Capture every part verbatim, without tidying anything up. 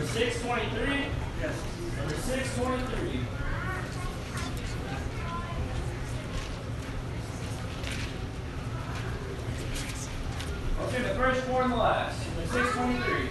six twenty-three. Yes. Number six twenty-three. Okay, the first four and the last. Number six twenty-three.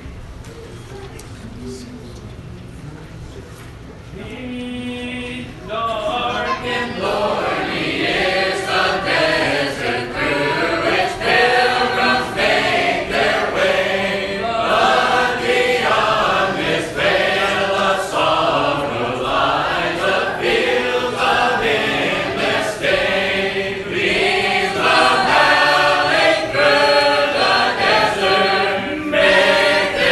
Be dark and lonely is the desert through which pilgrims make their way. But beyond this veil of sorrow lies a field of endless day. Leaves the valley through the desert, make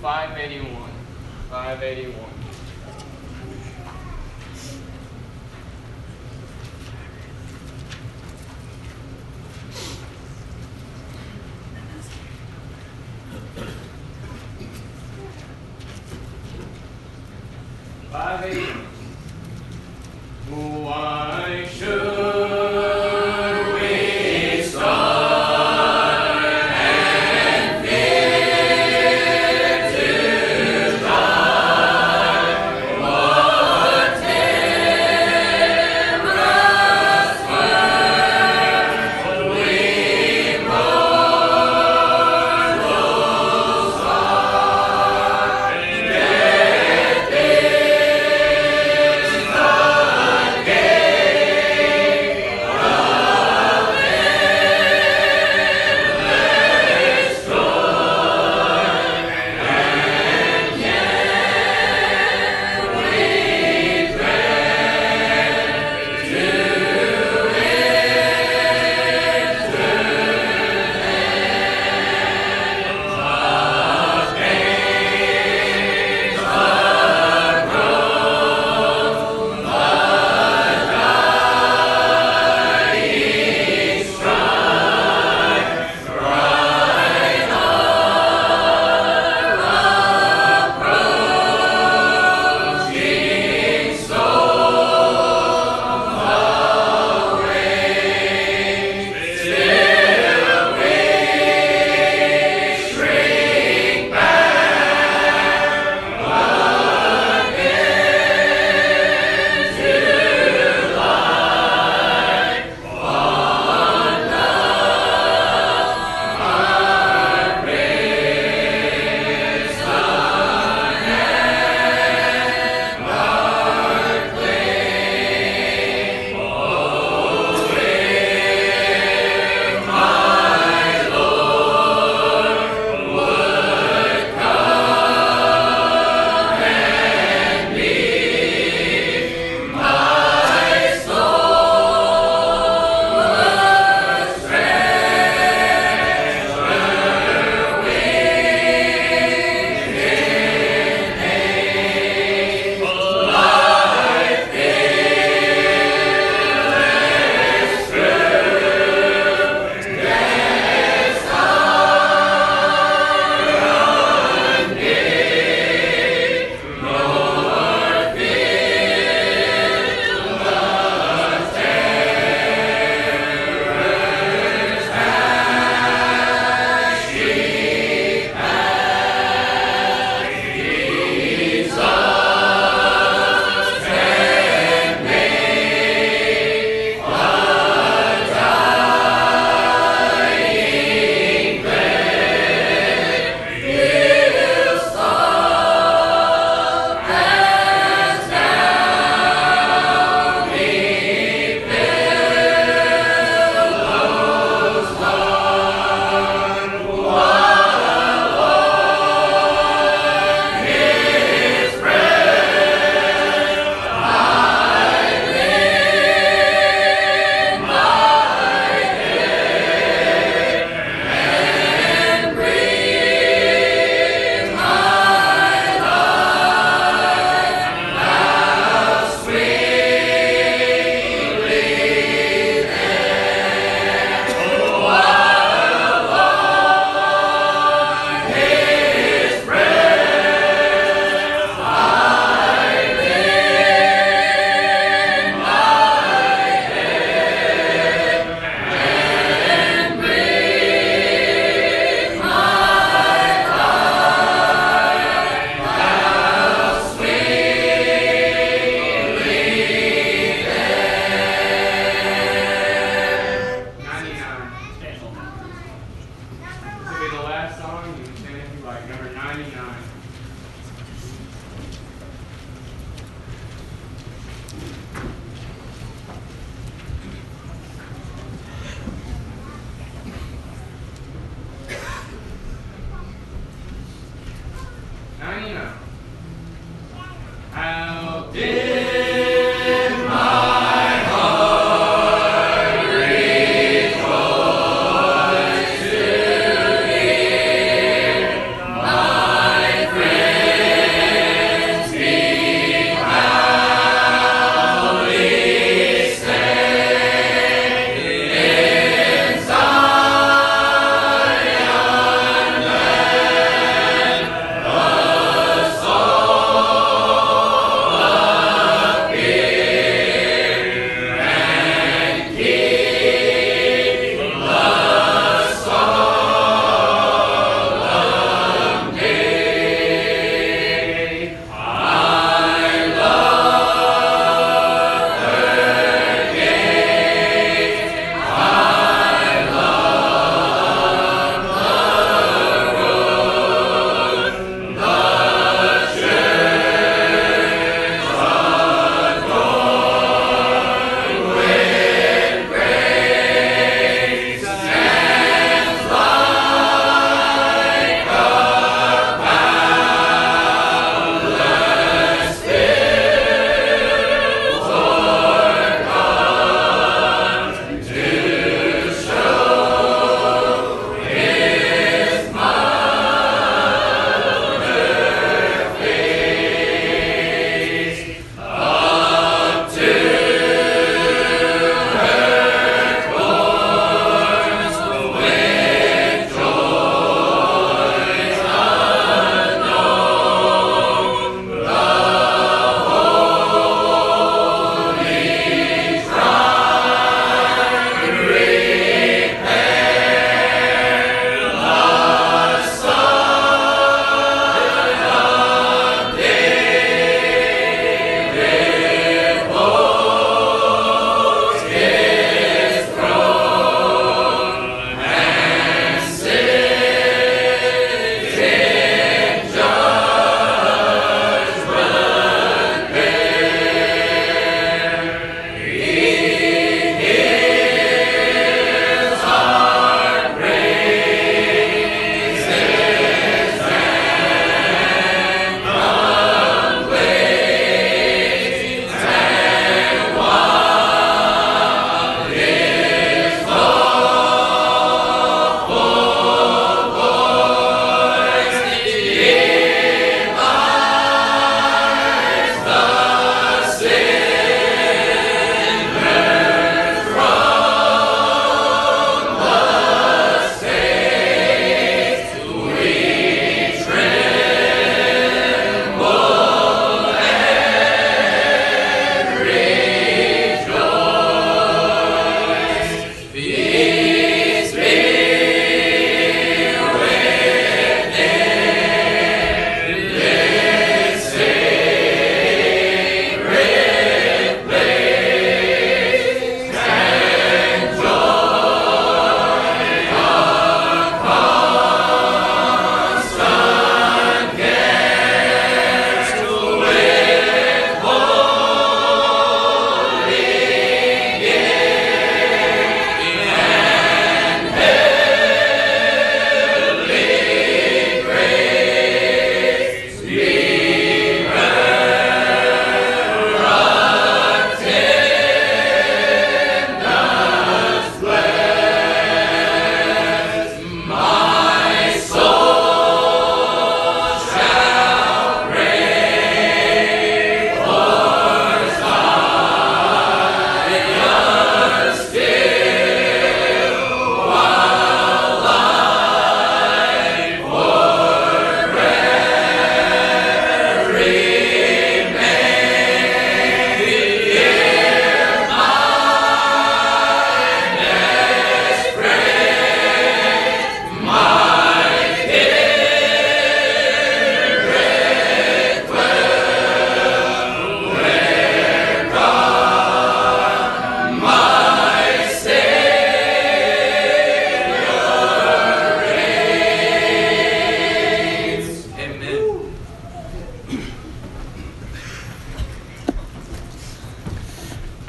five eighty-one. five eighty-one. five eighty-one. Why should we start and fear to die? What timorous world we mortals are. Death is My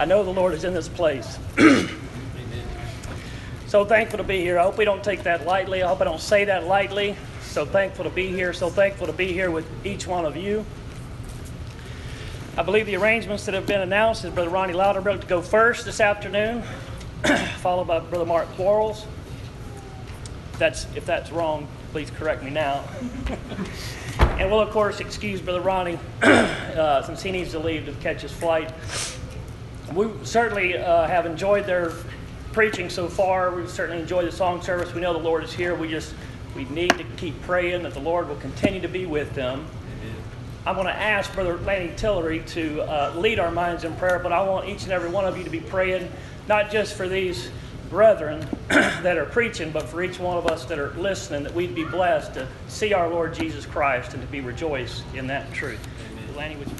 know the Lord is in this place. So thankful to be here. I hope we don't take that lightly. I hope I don't say that lightly. So thankful to be here. So thankful to be here with each one of you. I believe the arrangements that have been announced is Brother Ronnie Loudermilk to go first this afternoon, followed by Brother Mark Quarles. That's, if that's wrong, please correct me now. And we'll, of course, excuse Brother Ronnie uh, since he needs to leave to catch his flight. We certainly uh, have enjoyed their preaching so far. We've certainly enjoyed the song service. We know the Lord is here. We just we need to keep praying that the Lord will continue to be with them. I'm going to ask Brother Lanny Tillery to uh, lead our minds in prayer, but I want each and every one of you to be praying, not just for these brethren that are preaching, but for each one of us that are listening, that we'd be blessed to see our Lord Jesus Christ and to be rejoiced in that truth. Amen. Lanny, would you?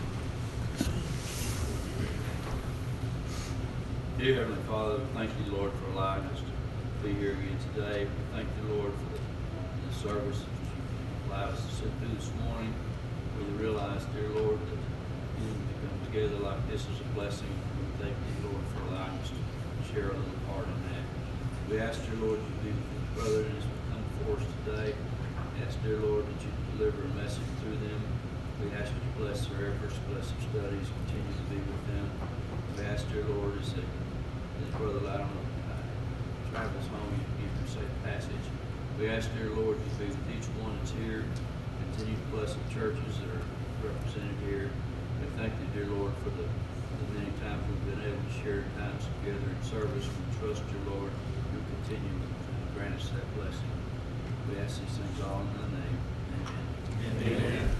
Dear Heavenly Father, thank you, Lord, for allowing us to be here again today. Thank you, Lord, for the, the service that you allowed us to sit through this morning. We realize, dear Lord, that you to come together like this is a blessing. We thank you, Lord, for allowing us to share a little part in that. We ask, dear Lord, you be with the brethren as we come before us today. We ask, dear Lord, that you deliver a message through them. We ask you to bless their efforts, bless their studies, continue to be with them. We ask, dear Lord, as they His brother Loudon uh, travels home, you give him safe passage. We ask, dear Lord, you be with each one that's here. Continue to bless the churches that are represented here. We thank you, dear Lord, for the, the many times we've been able to share times together in service. We trust you, Lord. You continue to grant us that blessing. We ask these things all in thy name. Amen. Amen. Amen.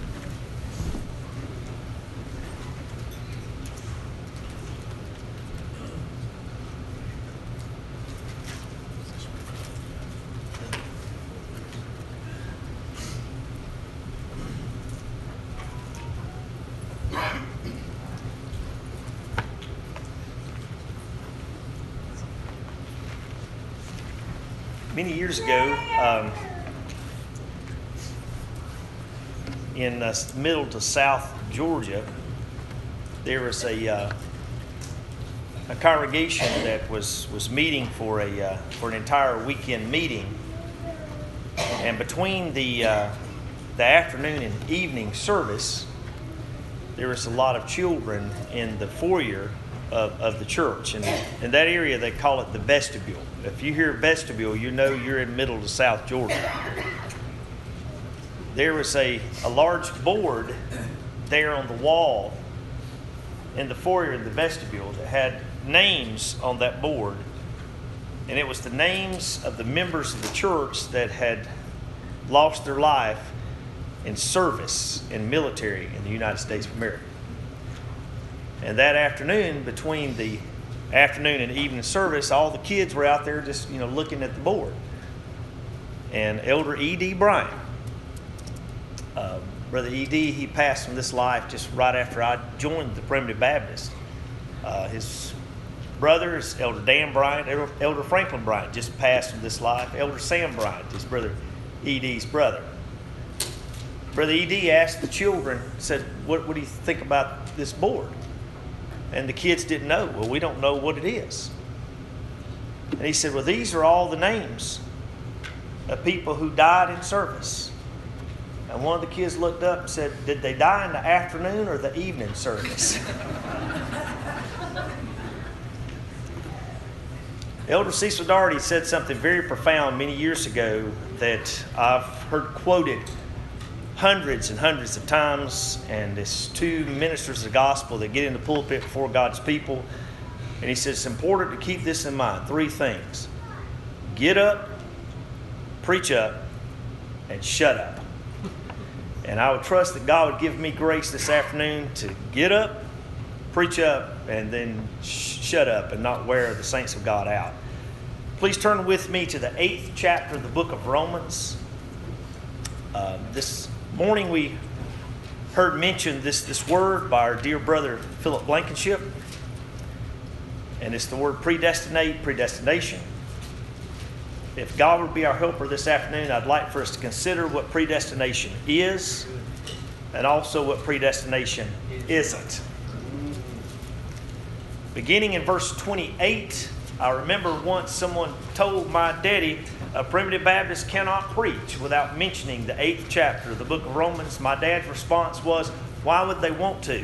Many years ago, um, in uh, middle to south Georgia, there was a uh, a congregation that was was meeting for a uh, for an entire weekend meeting, and between the uh, the afternoon and evening service, there was a lot of children in the foyer Of, of the church. And in that area, they call it the vestibule. If you hear vestibule, you know you're in middle to south Georgia. There was a, a large board there on the wall in the foyer in the vestibule that had names on that board. And it was the names of the members of the church that had lost their life in service in military in the United States of America. And that afternoon, between the afternoon and evening service, all the kids were out there just, you know, looking at the board. And Elder E D Bryant, uh, Brother E D, he passed from this life just right after I joined the Primitive Baptist. Uh, his brother is Elder Dan Bryant. Elder, Elder Franklin Bryant just passed from this life. Elder Sam Bryant, his brother E D's brother. Brother E D asked the children, said, what, what do you think about this board? And the kids didn't know. Well, we don't know what it is. And he said, well, these are all the names of people who died in service. And one of the kids looked up and said, did they die in the afternoon or the evening service? Elder Cecil Daugherty said something very profound many years ago that I've heard quoted hundreds and hundreds of times, and it's two ministers of the gospel that get in the pulpit before God's people. And he says it's important to keep this in mind. Three things. Get up, preach up, and shut up. And I would trust that God would give me grace this afternoon to get up, preach up, and then sh- shut up and not wear the saints of God out. Please turn with me to the eighth chapter of the book of Romans. Uh, this morning we heard mentioned this, this word by our dear brother Philip Blankenship. And it's the word predestinate, predestination. If God would be our helper this afternoon, I'd like for us to consider what predestination is and also what predestination isn't. beginning in verse twenty-eight. I remember once someone told my daddy, a primitive Baptist cannot preach without mentioning the eighth chapter of the book of Romans. My dad's response was, why would they want to?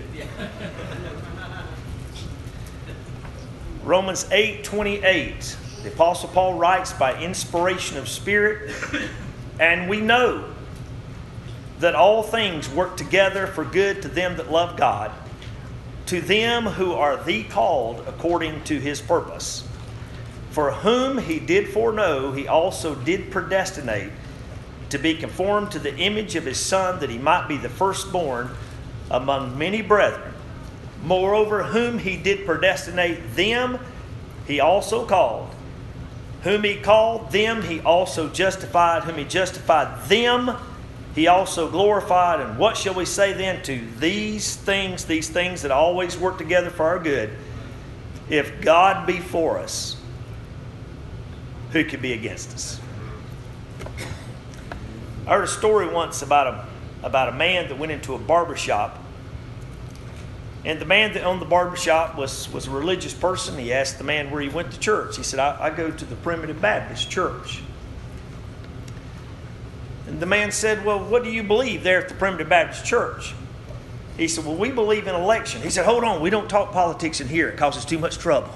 Romans eight twenty-eight. The Apostle Paul writes, by inspiration of Spirit, and we know that all things work together for good to them that love God, to them who are the called according to His purpose. For whom He did foreknow, He also did predestinate to be conformed to the image of His Son, that He might be the firstborn among many brethren. Moreover, whom He did predestinate, them He also called. Whom He called, them He also justified. Whom He justified, them He also glorified. And what shall we say then to these things, these things that always work together for our good? If God be for us, who can be against us? I heard a story once about a, about a man that went into a barber shop. And the man that owned the barber shop was, was a religious person. He asked the man where he went to church. He said, I, I go to the Primitive Baptist Church. And the man said, well, what do you believe there at the Primitive Baptist Church? He said, well, we believe in election. He said, hold on, we don't talk politics in here. It causes too much trouble.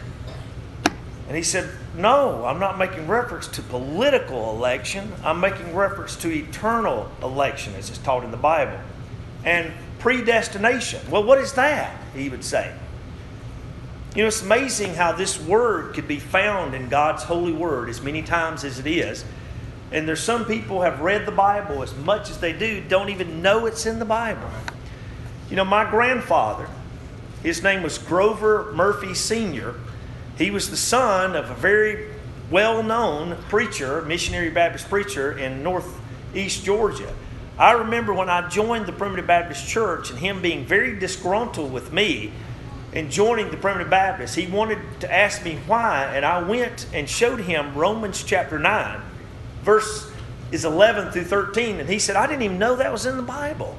And he said, no, I'm not making reference to political election. I'm making reference to eternal election, as it's taught in the Bible. And predestination. Well, what is that? He would say. You know, it's amazing how this word could be found in God's holy word as many times as it is. And there's some people who have read the Bible as much as they do, don't even know it's in the Bible. You know, my grandfather, his name was Grover Murphy Senior He was the son of a very well-known preacher, missionary Baptist preacher in northeast Georgia. I remember when I joined the Primitive Baptist Church and him being very disgruntled with me and joining the Primitive Baptist. He wanted to ask me why, and I went and showed him Romans chapter nine, verse is eleven through thirteen, and he said, I didn't even know that was in the Bible.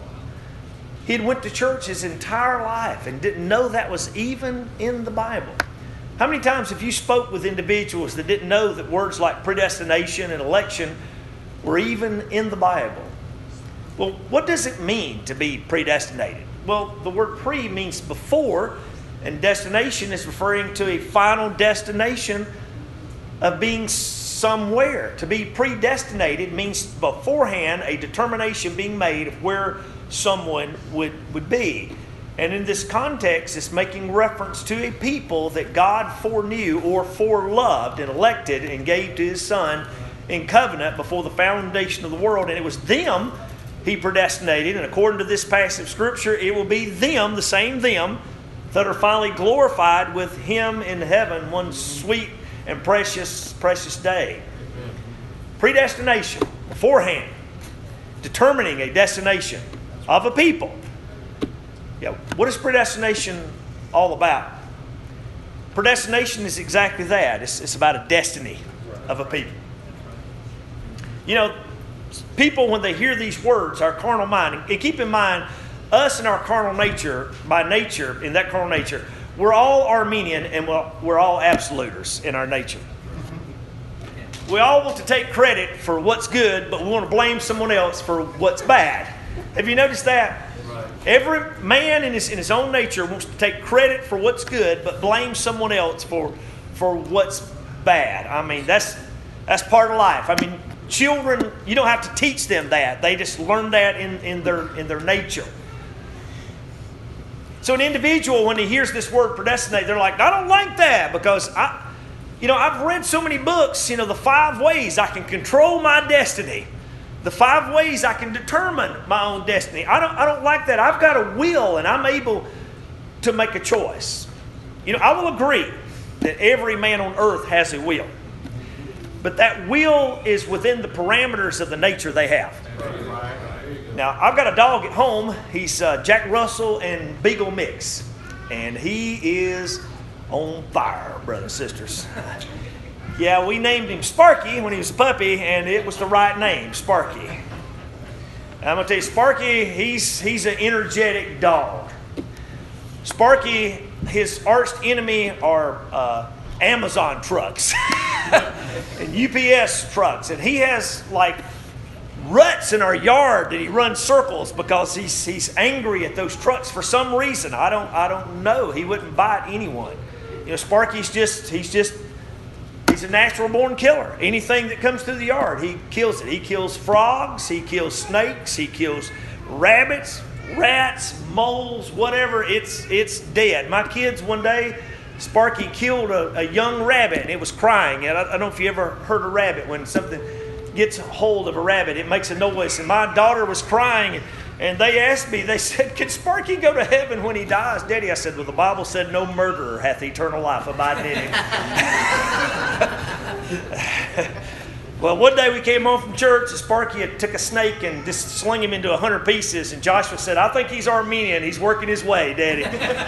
He had went to church his entire life and didn't know that was even in the Bible. How many times have you spoke with individuals that didn't know that words like predestination and election were even in the Bible? Well, what does it mean to be predestinated? Well, the word pre means before, and destination is referring to a final destination of being somewhere. To be predestinated means beforehand a determination being made of where someone would, would be. And in this context, it's making reference to a people that God foreknew or foreloved and elected and gave to His Son in covenant before the foundation of the world. And it was them He predestinated. And according to this passage of Scripture, it will be them, the same them, that are finally glorified with Him in heaven one sweet and precious, precious day. Predestination, beforehand, determining a destination of a people. Yeah, what is predestination all about? Predestination is exactly that. It's, it's about a destiny of a people. You know, people, when they hear these words, our carnal mind, and keep in mind, us and our carnal nature, by nature, in that carnal nature, we're all Arminian and we're all absoluters in our nature. We all want to take credit for what's good, but we want to blame someone else for what's bad. Have you noticed that? Every man in his, in his own nature wants to take credit for what's good, but blame someone else for, for what's bad. I mean, that's, that's part of life. I mean, children, you don't have to teach them that. They just learn that in, in, their, in their nature. So an individual, when he hears this word predestinate, they're like, I don't like that because I, you know, I've read so many books, you know, the five ways I can control my destiny. The five ways I can determine my own destiny. I don't, I don't like that. I've got a will and I'm able to make a choice. You know, I will agree that every man on earth has a will. But that will is within the parameters of the nature they have. Now, I've got a dog at home. He's uh, Jack Russell and Beagle Mix. And he is on fire, brothers and sisters. Yeah, we named him Sparky when he was a puppy, and it was the right name, Sparky. I'm going to tell you, Sparky, he's, he's an energetic dog. Sparky, his arch enemy are uh, Amazon trucks and U P S trucks. And he has like ruts in our yard that he runs circles because he's he's angry at those trucks for some reason. I don't I don't know. He wouldn't bite anyone. You know, Sparky's just he's just he's a natural born killer. Anything that comes through the yard, he kills it. He kills frogs, he kills snakes, he kills rabbits, rats, moles, whatever. It's it's dead. My kids one day, Sparky killed a, a young rabbit and it was crying. And I, I don't know if you ever heard a rabbit when something gets a hold of a rabbit, it makes a noise. And my daughter was crying, and they asked me, they said, "Can Sparky go to heaven when he dies?" "Daddy," I said, "well, the Bible said no murderer hath eternal life abiding in him." Well, one day we came home from church, and Sparky had took a snake and just slung him into a hundred pieces, and Joshua said, "I think he's Armenian. He's working his way, Daddy."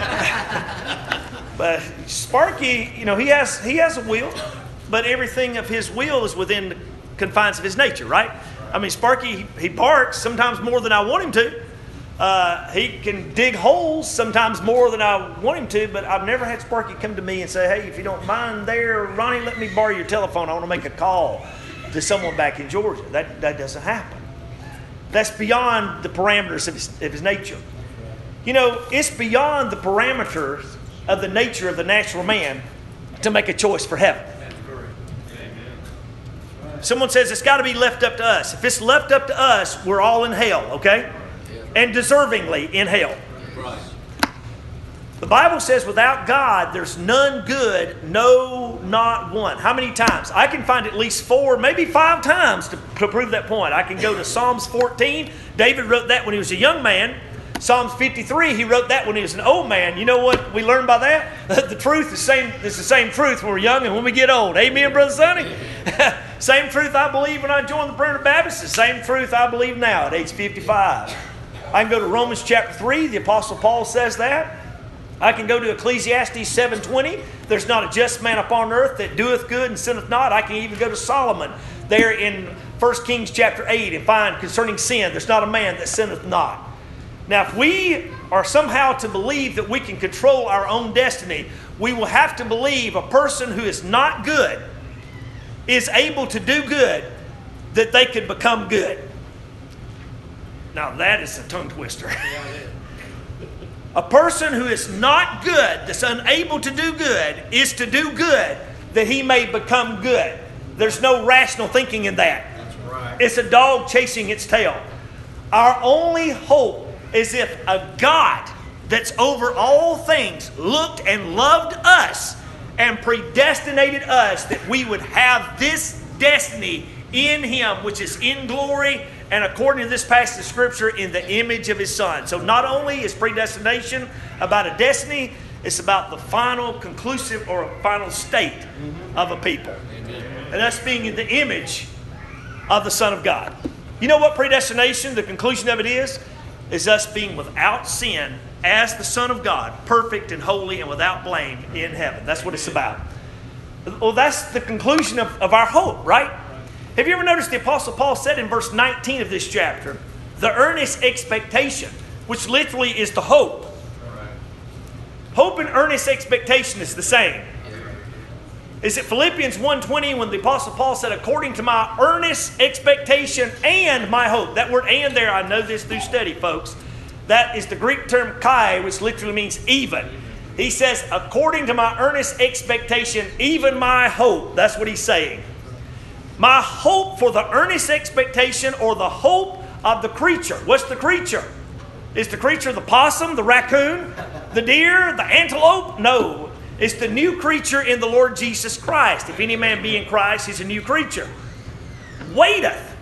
But Sparky, you know, he has he has a will, but everything of his will is within the confines of his nature, right? I mean, Sparky, he barks sometimes more than I want him to. Uh, he can dig holes sometimes more than I want him to, but I've never had Sparky come to me and say, "Hey, if you don't mind there, Ronnie, let me borrow your telephone. I want to make a call to someone back in Georgia." That, that doesn't happen. That's beyond the parameters of his, of his nature. You know, it's beyond the parameters of the nature of the natural man to make a choice for heaven. Someone says it's got to be left up to us. If it's left up to us, we're all in hell, okay? And deservingly in hell. Right. The Bible says without God, there's none good, no, not one. How many times? I can find at least four, maybe five times to, to prove that point. I can go to Psalms fourteen. David wrote that when he was a young man. Psalms fifty-three, he wrote that when he was an old man. You know what we learned by that? The truth is same, it's the same truth when we're young and when we get old. Amen, Brother Sonny? Same truth I believed when I joined the Primitive Baptists. The same truth I believe now at age fifty-five. I can go to Romans chapter three. The Apostle Paul says that. I can go to Ecclesiastes seven twenty. There's not a just man upon earth that doeth good and sinneth not. I can even go to Solomon there in First Kings chapter eight and find concerning sin, there's not a man that sinneth not. Now, if we are somehow to believe that we can control our own destiny, we will have to believe a person who is not good is able to do good, that they could become good. Now, that is a tongue twister. A person who is not good, that's unable to do good, is to do good, that he may become good. There's no rational thinking in that. That's right. It's a dog chasing its tail. Our only hope is if a God that's over all things looked and loved us and predestinated us that we would have this destiny in Him, which is in glory, and according to this passage of Scripture, in the image of His Son. So not only is predestination about a destiny, it's about the final conclusive or final state of a people. And us being in the image of the Son of God. You know what predestination, the conclusion of it is? Is us being without sin as the Son of God, perfect and holy and without blame in heaven. That's what it's about. Well, that's the conclusion of, of our hope, right? Have you ever noticed the Apostle Paul said in verse nineteen of this chapter, the earnest expectation, which literally is the hope. Hope and earnest expectation is the same. Is it Philippians one twenty when the Apostle Paul said, according to my earnest expectation and my hope. That word and there, I know this through study, folks. That is the Greek term kai, which literally means even. He says, according to my earnest expectation, even my hope. That's what he's saying. My hope for the earnest expectation or the hope of the creature. What's the creature? Is the creature the possum, the raccoon, the deer, the antelope? No. It's the new creature in the Lord Jesus Christ. If any man be in Christ, he's a new creature. Waiteth.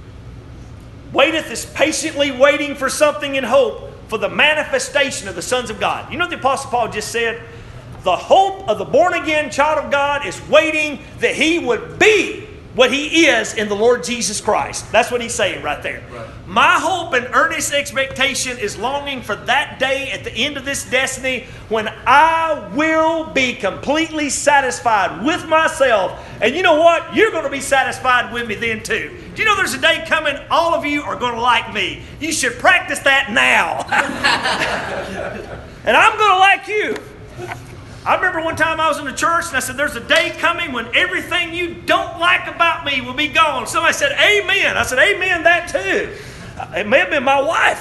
Waiteth is patiently waiting for something in hope for the manifestation of the sons of God. You know what the Apostle Paul just said? The hope of the born-again child of God is waiting that he would be what he is in the Lord Jesus Christ. That's what he's saying right there. Right. My hope and earnest expectation is longing for that day at the end of this destiny when I will be completely satisfied with myself. And you know what? You're going to be satisfied with me then too. Do you know there's a day coming all of you are going to like me? You should practice that now. And I'm going to like you. I remember one time I was in the church and I said, there's a day coming when everything you don't like about me will be gone. Somebody said, amen. I said, amen that too. It may have been my wife.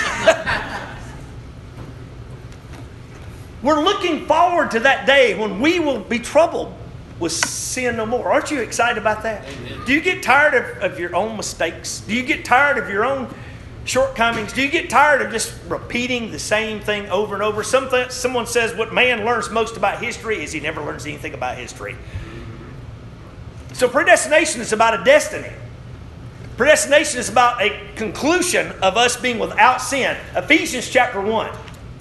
We're looking forward to that day when we will be troubled with sin no more. Aren't you excited about that? Amen. Do you get tired of, of your own mistakes? Do you get tired of your own shortcomings? Do you get tired of just repeating the same thing over and over? Something, someone says what man learns most about history is he never learns anything about history. So predestination is about a destiny. Predestination is about a conclusion of us being without sin. Ephesians chapter one.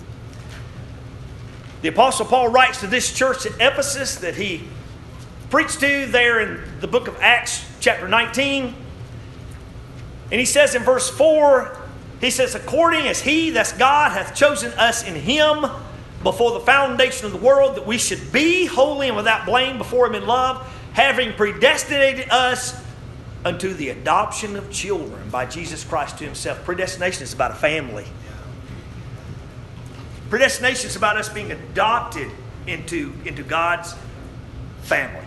The Apostle Paul writes to this church at Ephesus that he preached to there in the book of Acts chapter nineteen. And he says in verse four, he says, according as he, that's God, hath chosen us in him before the foundation of the world, that we should be holy and without blame before him in love, having predestinated us unto the adoption of children by Jesus Christ to himself. Predestination is about a family. Predestination is about us being adopted into, into God's family.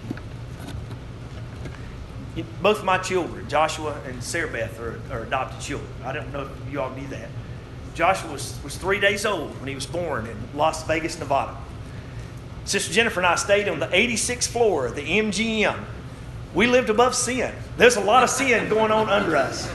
Both of my children, Joshua and Sarah Beth, are, are adopted children. I don't know if you all knew that. Joshua was, was three days old when he was born in Las Vegas, Nevada. Sister Jennifer and I stayed on the eighty-sixth floor of the M G M. We lived above sin. There's a lot of sin going on under us.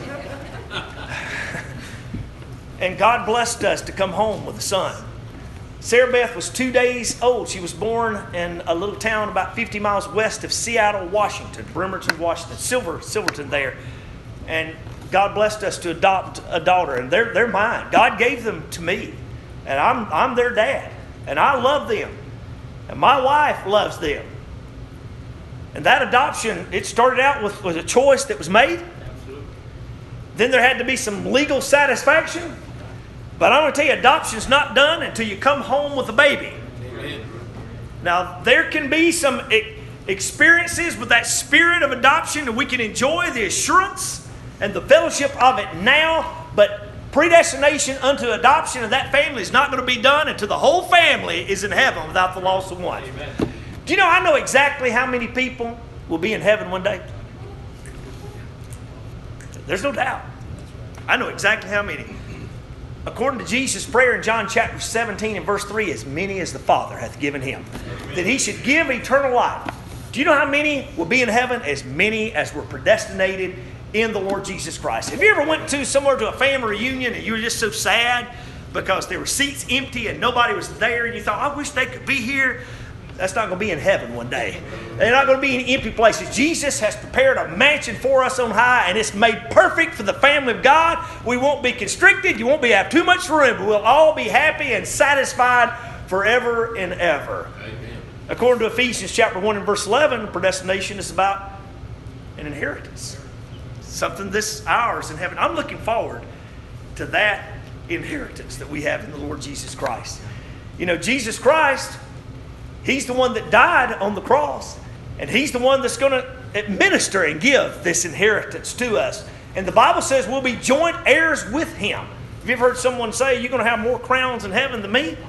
And God blessed us to come home with a son. Sarah Beth was two days old. She was born in a little town about fifty miles west of Seattle, Washington, Bremerton, Washington, Silver, Silverton there. And God blessed us to adopt a daughter. And they're, they're mine. God gave them to me. And I'm, I'm their dad. And I love them. And my wife loves them. And that adoption, it started out with, with a choice that was made. Absolutely. Then there had to be some legal satisfaction. But I'm going to tell you, adoption's not done until you come home with a baby. Amen. Now, there can be some experiences with that spirit of adoption, and we can enjoy the assurance and the fellowship of it now, but predestination unto adoption of that family is not going to be done until the whole family is in heaven without the loss of one. Amen. Do you know, I know exactly how many people will be in heaven one day? There's no doubt. I know exactly how many. According to Jesus' prayer in John chapter seventeen and verse three, as many as the Father hath given him, Amen, that he should give eternal life. Do you know how many will be in heaven? As many as were predestinated in the Lord Jesus Christ. Have you ever went to somewhere to a family reunion and you were just so sad because there were seats empty and nobody was there and you thought, I wish they could be here? That's not going to be in heaven one day. They're not going to be in empty places. Jesus has prepared a mansion for us on high, and it's made perfect for the family of God. We won't be constricted. You won't be have too much room. We'll all be happy and satisfied forever and ever. Amen. According to Ephesians chapter one and verse eleven, predestination is about an inheritance. Something this ours in heaven. I'm looking forward to that inheritance that we have in the Lord Jesus Christ. You know, Jesus Christ, he's the one that died on the cross, and he's the one that's going to administer and give this inheritance to us. And the Bible says we'll be joint heirs with him. Have you ever heard someone say, you're going to have more crowns in heaven than me?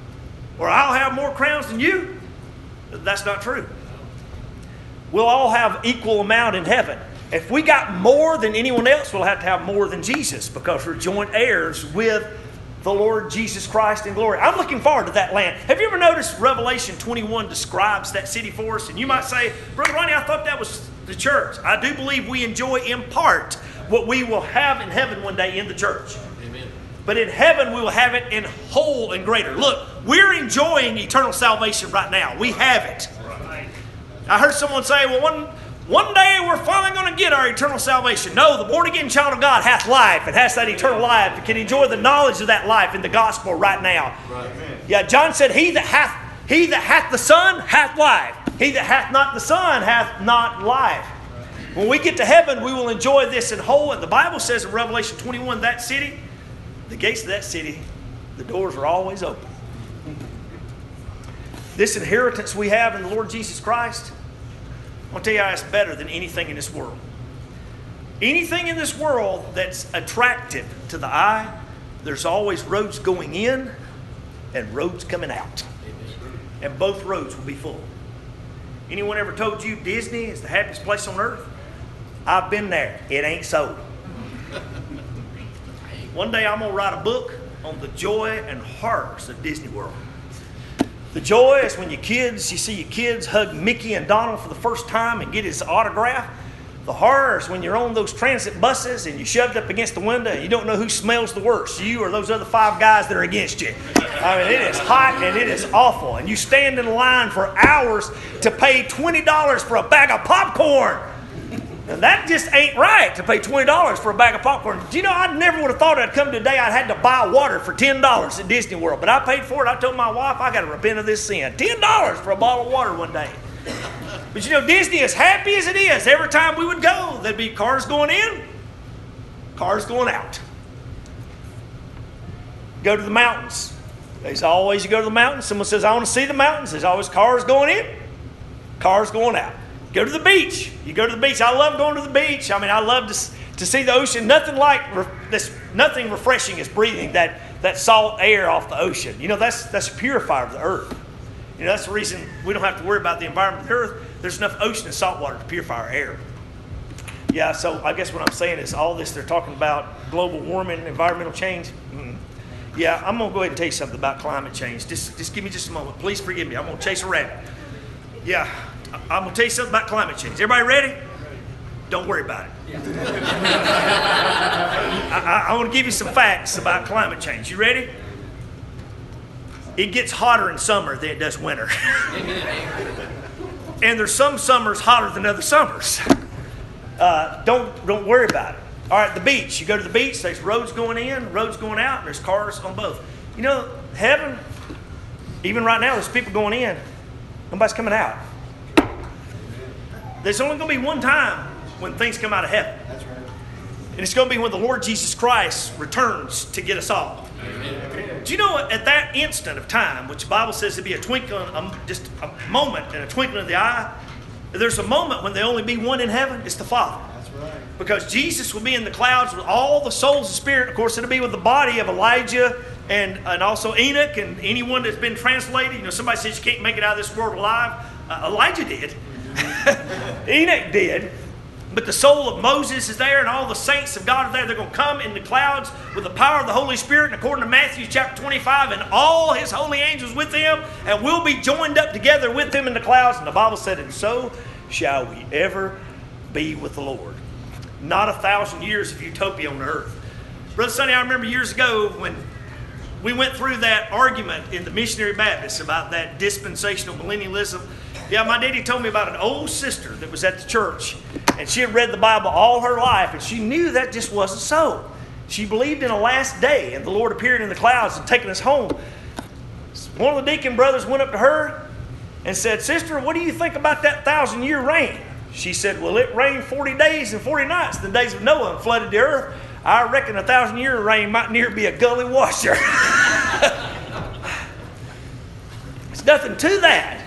Or I'll have more crowns than you? That's not true. We'll all have equal amount in heaven. If we got more than anyone else, we'll have to have more than Jesus, because we're joint heirs with the Lord Jesus Christ in glory. I'm looking forward to that land. Have you ever noticed Revelation twenty-one describes that city for us? And you might say, Brother Ronnie, I thought that was the church. I do believe we enjoy in part what we will have in heaven one day in the church. Amen. But in heaven, we will have it in whole and greater. Look, we're enjoying eternal salvation right now. We have it. Right. I heard someone say, well, one... One day we're finally going to get our eternal salvation. No, the born-again child of God hath life and has that eternal life and can enjoy the knowledge of that life in the gospel right now. Right. Yeah, John said, he that hath he that hath the Son hath life. He that hath not the Son hath not life. Right. When we get to heaven, we will enjoy this in whole. And the Bible says in Revelation twenty-one, that city, the gates of that city, the doors are always open. This inheritance we have in the Lord Jesus Christ, I'll tell you how it's better than anything in this world. Anything in this world that's attractive to the eye, there's always roads going in and roads coming out. And both roads will be full. Anyone ever told you Disney is the happiest place on earth? I've been there. It ain't so. One day I'm going to write a book on the joy and horrors of Disney World. The joy is when your kids, you see your kids hug Mickey and Donald for the first time and get his autograph. The horror is when you're on those transit buses and you're shoved up against the window and you don't know who smells the worst, you or those other five guys that are against you. I mean, it is hot and it is awful. And you stand in line for hours to pay twenty dollars for a bag of popcorn. And that just ain't right, to pay twenty dollars for a bag of popcorn. Do you know, I never would have thought I'd come to a day I'd had to buy water for ten dollars at Disney World. But I paid for it. I told my wife, I got to repent of this sin. ten dollars for a bottle of water one day. But you know, Disney, as happy as it is, every time we would go, there'd be cars going in, cars going out. Go to the mountains. There's always, you go to the mountains, someone says, I want to see the mountains. There's always cars going in, cars going out. Go to the beach. You go to the beach. I love going to the beach. I mean, I love to, to see the ocean. Nothing like this. Nothing refreshing as breathing that, that salt air off the ocean. You know, that's that's a purifier of the earth. You know, that's the reason we don't have to worry about the environment of the earth. There's enough ocean and salt water to purify our air. Yeah, so I guess what I'm saying is all this they're talking about global warming, environmental change. Mm. Yeah, I'm going to go ahead and tell you something about climate change. Just, just give me just a moment. Please forgive me. I'm going to chase a rabbit. Yeah. I'm going to tell you something about climate change. Everybody ready? Don't worry about it. I, I, I want to give you some facts about climate change. You ready? It gets hotter in summer than it does winter. And there's some summers hotter than other summers. Uh, don't, don't worry about it. All right, the beach. You go to the beach, there's roads going in, roads going out, and there's cars on both. You know, heaven, even right now, there's people going in. Nobody's coming out. There's only going to be one time when things come out of heaven. That's right. And it's going to be when the Lord Jesus Christ returns to get us all. Amen. Do you know at that instant of time, which the Bible says to be a twinkling, um, just a moment and a twinkling of the eye, there's a moment when there'll only be one in heaven. It's the Father. That's right. Because Jesus will be in the clouds with all the souls of spirit. Of course, it'll be with the body of Elijah and, and also Enoch and anyone that's been translated. You know, somebody says you can't make it out of this world alive. Uh, Elijah did. Enoch did. But the soul of Moses is there and all the saints of God are there. They're going to come in the clouds with the power of the Holy Spirit. And according to Matthew chapter twenty-five, and all his holy angels with them, and we'll be joined up together with them in the clouds. And the Bible said, and so shall we ever be with the Lord. Not a thousand years of utopia on earth. Brother Sonny, I remember years ago when we went through that argument in the Missionary Baptists about that dispensational millennialism. Yeah, my daddy told me about an old sister that was at the church, and she had read the Bible all her life, and she knew that just wasn't so. She believed in a last day, and the Lord appeared in the clouds and taken us home. One of the deacon brothers went up to her and said, Sister, what do you think about that thousand-year reign? She said, well, it rained forty days and forty nights in the days of Noah and flooded the earth. I reckon a thousand-year reign might near be a gully washer. There's nothing to that.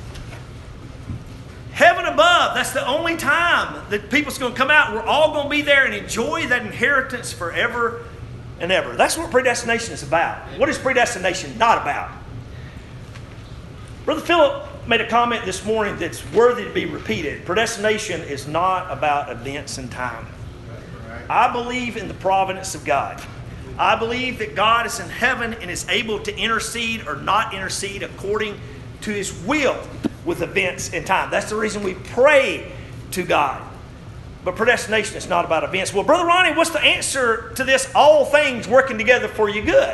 Heaven above, that's the only time that people's going to come out. We're all going to be there and enjoy that inheritance forever and ever. That's what predestination is about. What is predestination not about? Brother Philip made a comment this morning that's worthy to be repeated. Predestination is not about events in time. I believe in the providence of God. I believe that God is in heaven and is able to intercede or not intercede according to his will with events in time. That's the reason we pray to God. But predestination is not about events. Well, Brother Ronnie, what's the answer to this? All things working together for your good.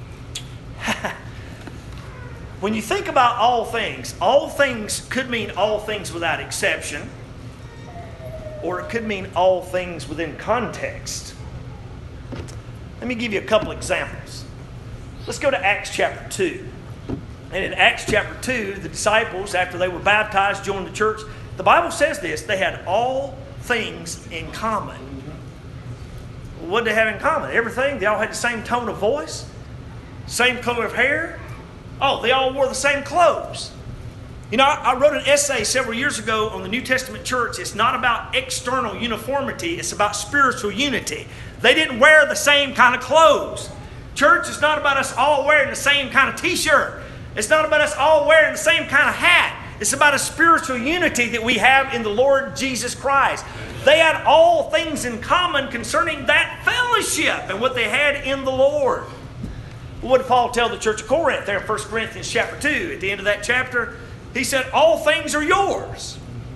When you think about all things, all things could mean all things without exception, or it could mean all things within context. Let me give you a couple examples. Let's go to Acts chapter two. And in Acts chapter two, the disciples, after they were baptized, joined the church. The Bible says this, they had all things in common. What did they have in common? Everything. They all had the same tone of voice, same color of hair. Oh, they all wore the same clothes. You know, I, I wrote an essay several years ago on the New Testament church. It's not about external uniformity. It's about spiritual unity. They didn't wear the same kind of clothes. Church is not about us all wearing the same kind of t-shirt. It's not about us all wearing the same kind of hat. It's about a spiritual unity that we have in the Lord Jesus Christ. They had all things in common concerning that fellowship and what they had in the Lord. What did Paul tell the church of Corinth there in First Corinthians chapter two? At the end of that chapter, he said, all things are yours.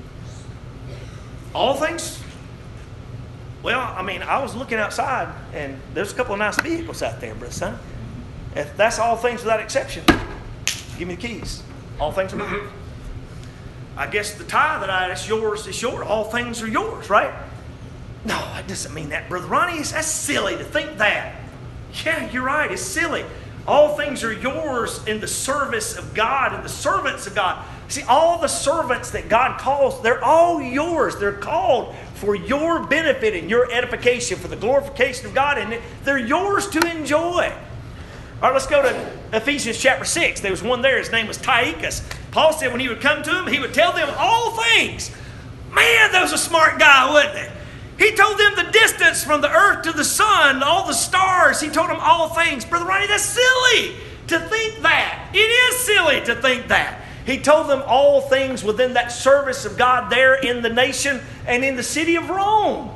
All things? Well, I mean, I was looking outside, and there's a couple of nice vehicles out there, brother son. If that's all things without exception, give me the keys. All things are mine. I guess the tie that I, it's yours, it's yours. All things are yours, right? No, it doesn't mean that, Brother Ronnie. It's, that's silly to think that. Yeah, you're right. It's silly. All things are yours in the service of God and the servants of God. See, all the servants that God calls, they're all yours. They're called for your benefit and your edification, for the glorification of God, and they're yours to enjoy. All right, let's go to Ephesians chapter six. There was one there. His name was Tychicus. Paul said when he would come to them, he would tell them all things. Man, that was a smart guy, wasn't he? He told them the distance from the earth to the sun, all the stars. He told them all things. Brother Ronnie, that's silly to think that. It is silly to think that. He told them all things within that service of God there in the nation and in the city of Rome.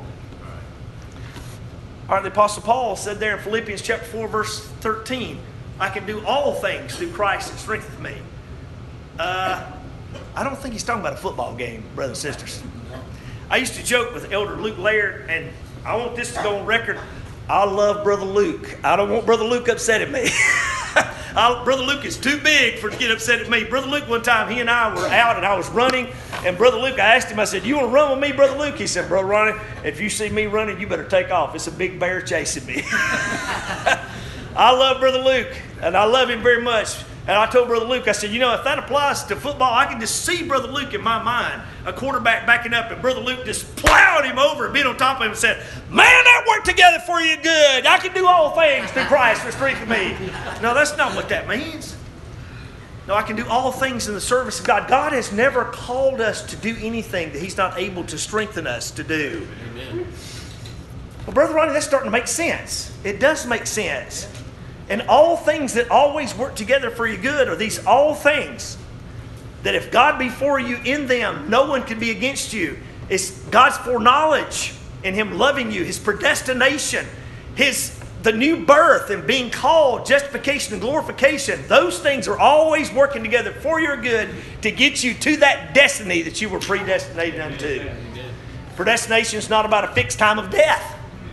All right, the Apostle Paul said there in Philippians chapter four, verse thirteen, I can do all things through Christ that strengthens me. Uh, I don't think he's talking about a football game, brothers and sisters. I used to joke with Elder Luke Laird, and I want this to go on record. I love Brother Luke. I don't want Brother Luke upset at me. I, Brother Luke is too big for to get upset at me. Brother Luke, one time, he and I were out, and I was running, and Brother Luke, I asked him, I said, you want to run with me, Brother Luke? He said, Brother Ronnie, if you see me running, you better take off. It's a big bear chasing me. I love Brother Luke, and I love him very much. And I told Brother Luke, I said, you know, if that applies to football, I can just see Brother Luke in my mind, a quarterback backing up, and Brother Luke just plowed him over and beat on top of him and said, man, that worked together for you good. I can do all things through Christ who strengthens me. No, that's not what that means. No, I can do all things in the service of God. God has never called us to do anything that he's not able to strengthen us to do. Amen. Well, Brother Ronnie, that's starting to make sense. It does make sense. And all things that always work together for your good are these all things. That if God be for you in them, no one can be against you. It's God's foreknowledge in him loving you, his predestination, his the new birth and being called, justification and glorification. Those things are always working together for your good to get you to that destiny that you were predestinated unto. Predestination is not about a fixed time of death.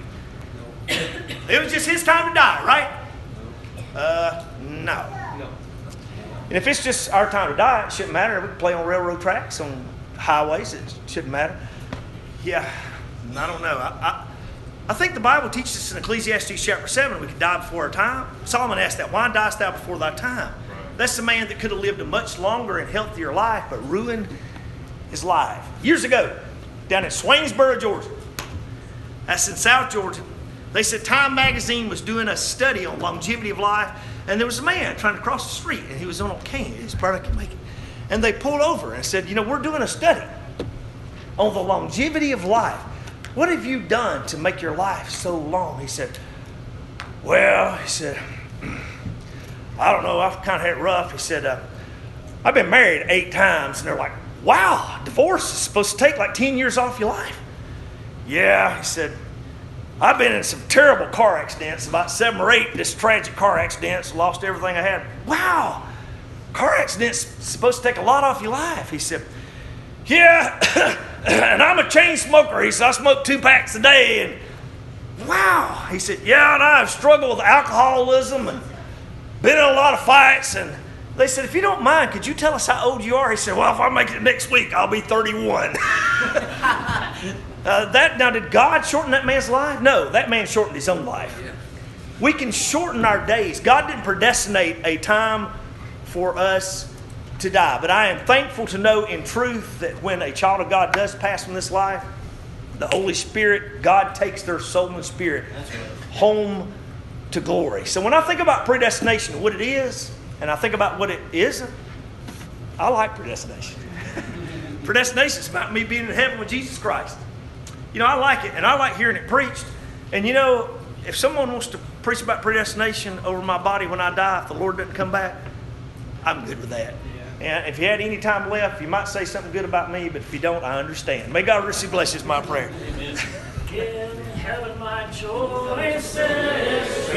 It was just his time to die, right? Uh, no. And if it's just our time to die, it shouldn't matter. We can play on railroad tracks, on highways. It shouldn't matter. Yeah, I don't know. I, I, I think the Bible teaches us in Ecclesiastes chapter seven we could die before our time. Solomon asked that, why diest thou before thy time? That's the man that could have lived a much longer and healthier life, but ruined his life. Years ago, down in Swainsboro, Georgia, that's in South Georgia, they said Time magazine was doing a study on longevity of life, and there was a man trying to cross the street, and he was on a cane. His brother could make it. And they pulled over and said, you know, we're doing a study on the longevity of life. What have you done to make your life so long? He said, well, he said, I don't know. I've kind of had it rough. He said, uh, I've been married eight times. And they're like, wow, divorce is supposed to take like ten years off your life. Yeah, he said, I've been in some terrible car accidents, about seven or eight just tragic car accidents, lost everything I had. Wow, car accidents supposed to take a lot off your life. He said, yeah, and I'm a chain smoker. He said, I smoke two packs a day. And wow, he said, yeah, and I've struggled with alcoholism and been in a lot of fights. And they said, if you don't mind, could you tell us how old you are? He said, well, if I make it next week, I'll be thirty-one. Uh, that now, did God shorten that man's life? No, that man shortened his own life. Yeah. We can shorten our days. God didn't predestinate a time for us to die. But I am thankful to know in truth that when a child of God does pass from this life, the Holy Spirit, God takes their soul and spirit home to glory. So when I think about predestination, what it is, and I think about what it isn't, I like predestination. Predestination is about me being in heaven with Jesus Christ. You know, I like it, and I like hearing it preached. And you know, if someone wants to preach about predestination over my body when I die, if the Lord doesn't come back, I'm good with that. And if you had any time left, you might say something good about me, but if you don't, I understand. May God richly bless you is my prayer. In heaven my choice is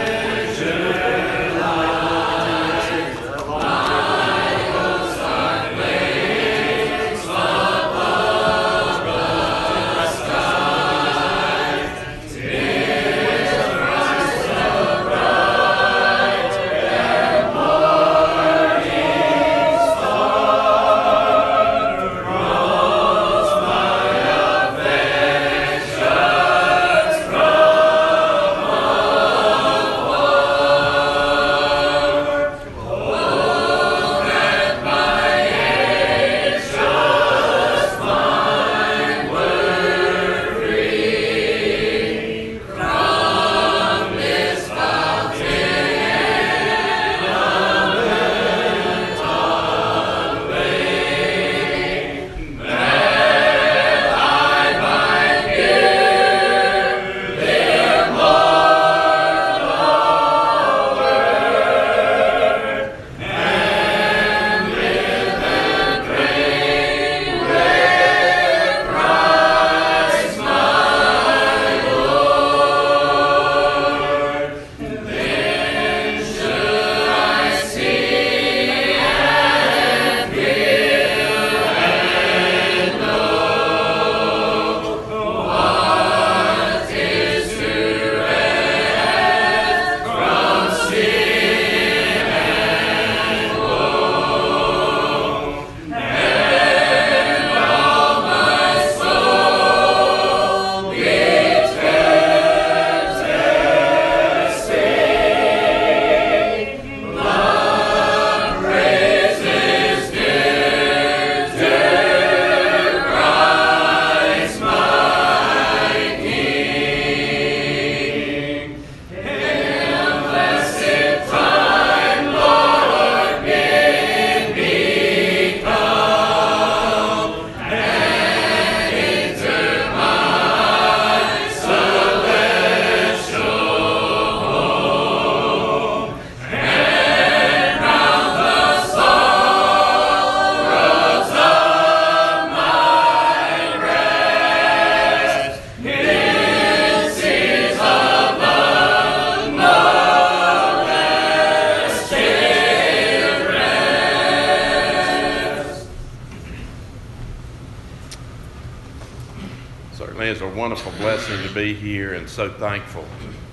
wonderful blessing to be here, and so thankful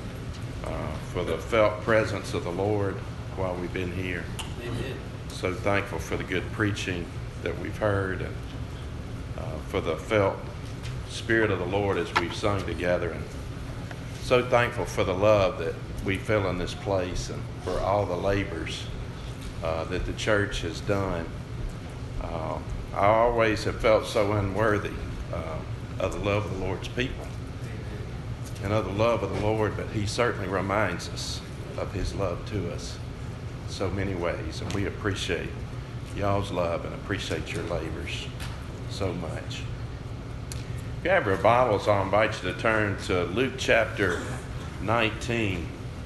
uh, for the felt presence of the Lord while we've been here. Amen. So thankful for the good preaching that we've heard, and uh, for the felt Spirit of the Lord as we've sung together, and so thankful for the love that we feel in this place, and for all the labors uh, that the church has done. Uh, I always have felt so unworthy uh, of the love of the Lord's people and of the love of the Lord, but He certainly reminds us of His love to us in so many ways, and we appreciate y'all's love and appreciate your labors so much. If you have your Bibles, I'll invite you to turn to Luke chapter nineteen.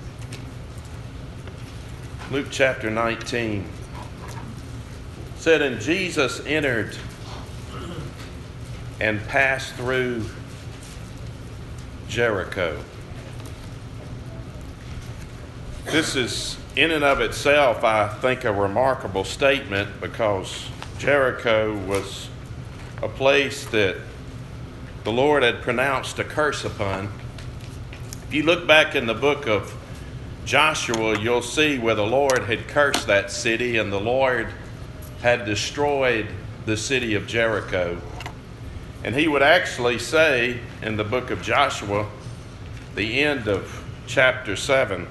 Luke chapter nineteen said, "And Jesus entered and passed through Jericho." This is in and of itself, I think, a remarkable statement, because Jericho was a place that the Lord had pronounced a curse upon. If you look back in the book of Joshua, you'll see where the Lord had cursed that city, and the Lord had destroyed the city of Jericho. And He would actually say in the book of Joshua, the end of chapter seven,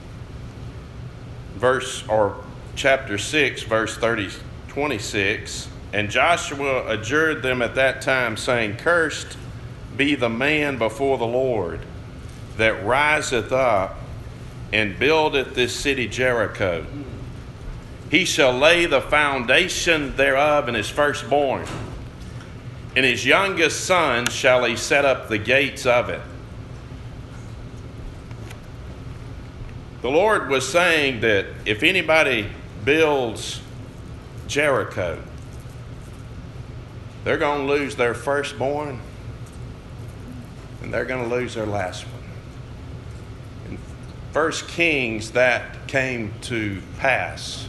verse or chapter six, verse thirty, twenty-six, "And Joshua adjured them at that time, saying, Cursed be the man before the Lord that riseth up and buildeth this city Jericho. He shall lay the foundation thereof in his firstborn, and his youngest son shall he set up the gates of it. The Lord was saying that if anybody builds Jericho, they're going to lose their firstborn and they're going to lose their last one. In First Kings, that came to pass.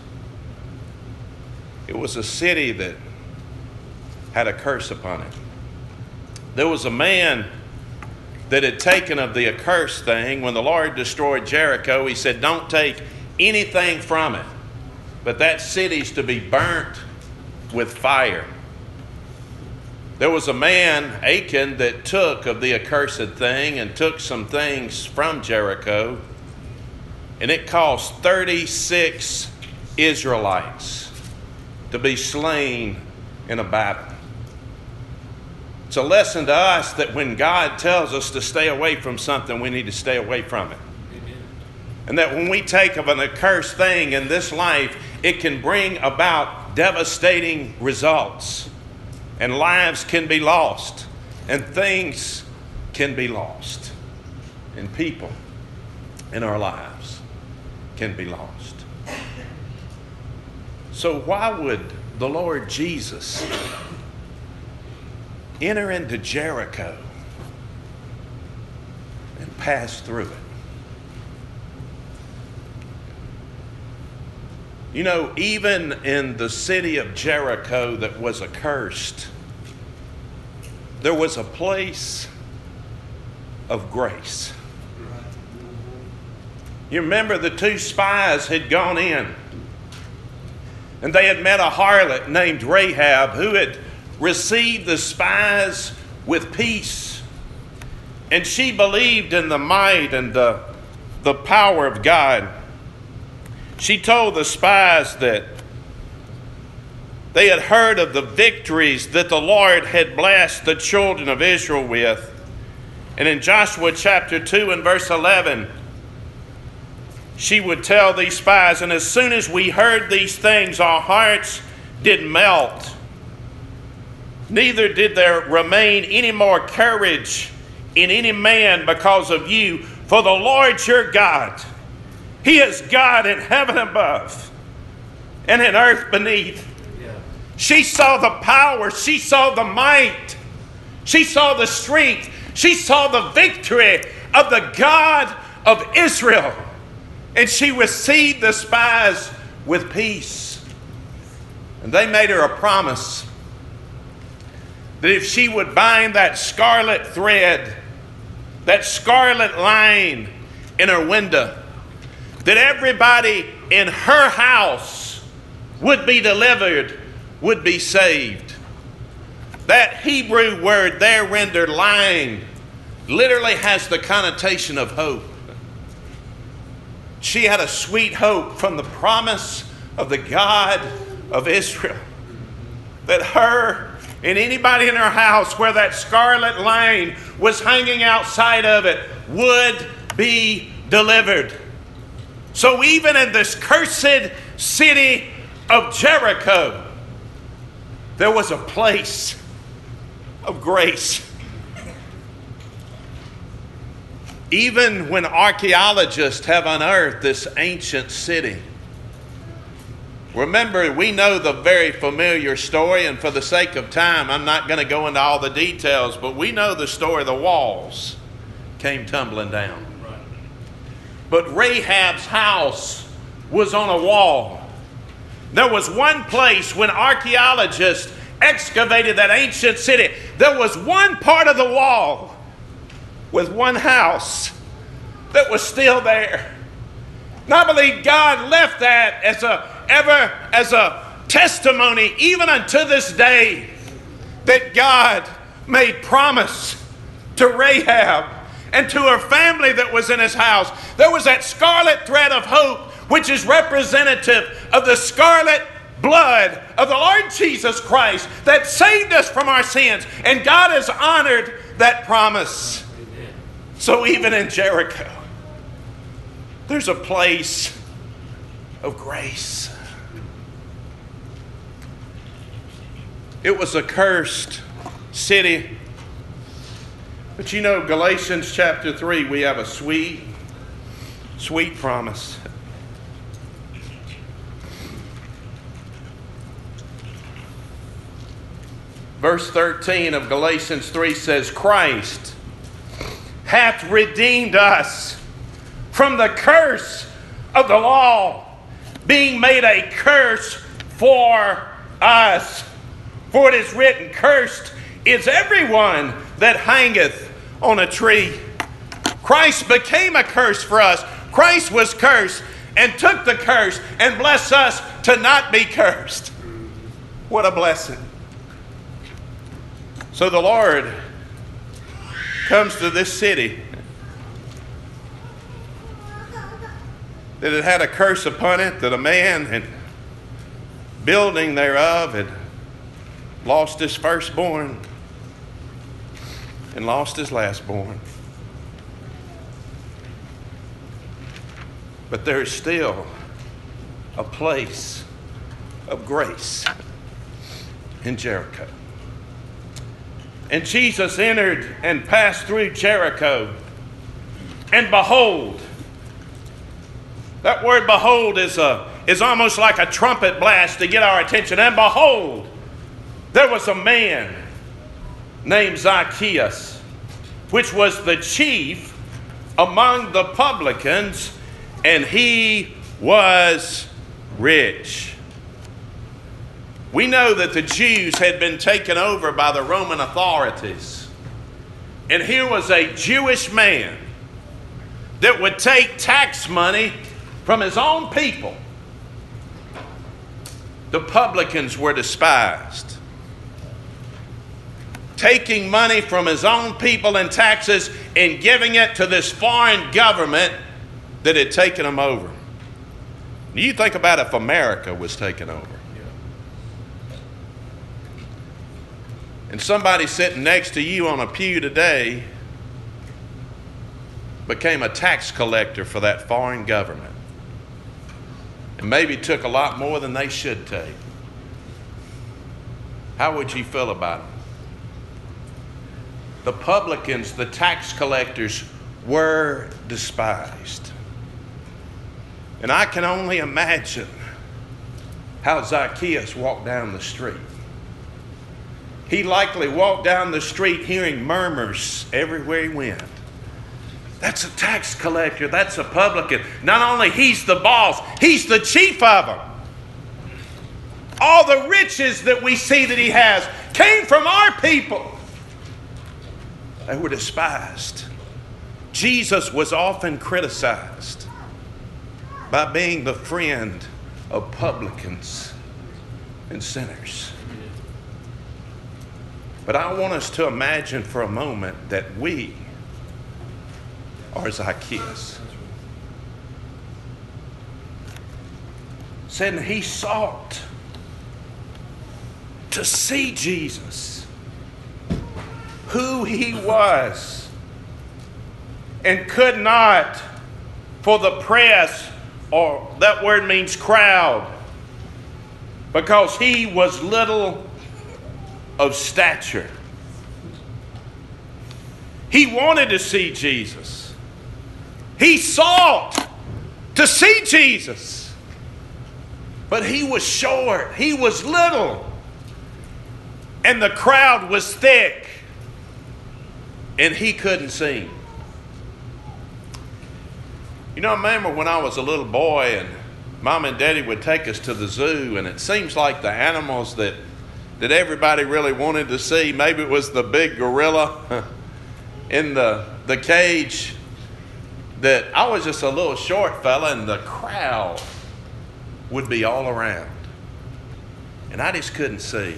It was a city that had a curse upon it. There was a man that had taken of the accursed thing. When the Lord destroyed Jericho, he said, don't take anything from it, but that city's to be burnt with fire. There was a man, Achan, that took of the accursed thing and took some things from Jericho, and it caused thirty-six Israelites to be slain in a battle. It's a lesson to us that when God tells us to stay away from something, we need to stay away from it. Amen. And that when we take of an accursed thing in this life, it can bring about devastating results. And lives can be lost. And things can be lost. And people in our lives can be lost. So why would the Lord Jesus enter into Jericho and pass through it? You know, even in the city of Jericho that was accursed, there was a place of grace. You remember the two spies had gone in, and they had met a harlot named Rahab who had received the spies with peace. And she believed in the might and the, the power of God. She told the spies that they had heard of the victories that the Lord had blessed the children of Israel with. And in Joshua chapter two and verse eleven, she would tell these spies, and as soon as we heard these things, our hearts did melt. Neither did there remain any more courage in any man because of you. For the Lord your God, He is God in heaven above and in earth beneath. Yeah. She saw the power. She saw the might. She saw the strength. She saw the victory of the God of Israel. And she received the spies with peace. And they made her a promise that if she would bind that scarlet thread, that scarlet line in her window, that everybody in her house would be delivered, would be saved. That Hebrew word there rendered line literally has the connotation of hope. She had a sweet hope from the promise of the God of Israel that her and anybody in her house where that scarlet line was hanging outside of it would be delivered. So even in this cursed city of Jericho, there was a place of grace. Even when archaeologists have unearthed this ancient city, remember, we know the very familiar story, and for the sake of time, I'm not going to go into all the details, but we know the story. The walls came tumbling down. Right. But Rahab's house was on a wall. There was one place when archaeologists excavated that ancient city, there was one part of the wall with one house that was still there. And I believe God left that as a ever as a testimony even unto this day that God made promise to Rahab and to her family that was in his house. There was that scarlet thread of hope, which is representative of the scarlet blood of the Lord Jesus Christ that saved us from our sins. And God has honored that promise. Amen. So even in Jericho, there's a place of grace. It was a cursed city. But you know, Galatians chapter three, we have a sweet, Sweet promise. Verse thirteen of Galatians three says, Christ hath redeemed us from the curse of the law, being made a curse for us. For it is written, Cursed is everyone that hangeth on a tree. Christ became a curse for us. Christ was cursed and took the curse and blessed us to not be cursed. What a blessing. So the Lord comes to this city that had had a curse upon it, that a man and building thereof had lost his firstborn and lost his lastborn. But there is still a place of grace in Jericho. And Jesus entered and passed through Jericho. And behold, that word behold is, a, is almost like a trumpet blast to get our attention. And behold, there was a man named Zacchaeus, which was the chief among the publicans, and he was rich. We know that the Jews had been taken over by the Roman authorities. And here was a Jewish man that would take tax money from his own people. The publicans were despised. Taking money from his own people in taxes and giving it to this foreign government that had taken them over. You think about if America was taken over. And somebody sitting next to you on a pew today became a tax collector for that foreign government. And maybe took a lot more than they should take. How would you feel about it? The publicans, the tax collectors, were despised. And I can only imagine how Zacchaeus walked down the street. He likely walked down the street hearing murmurs everywhere he went. That's a tax collector. That's a publican. Not only he's the boss, he's the chief of them. All the riches that we see that he has came from our people. They were despised. Jesus was often criticized by being the friend of publicans and sinners. But I want us to imagine for a moment that we are Zacchaeus. Said he sought to see Jesus, who he was, and could not for the press, or that word means crowd, because he was little of stature. He wanted to see Jesus. He sought to see Jesus. But he was short. He was little. And the crowd was thick. And he couldn't see him. You know, I remember when I was a little boy and Mom and Daddy would take us to the zoo, and it seems like the animals that that everybody really wanted to see, maybe it was the big gorilla in the, the cage, that I was just a little short fella and the crowd would be all around. And I just couldn't see.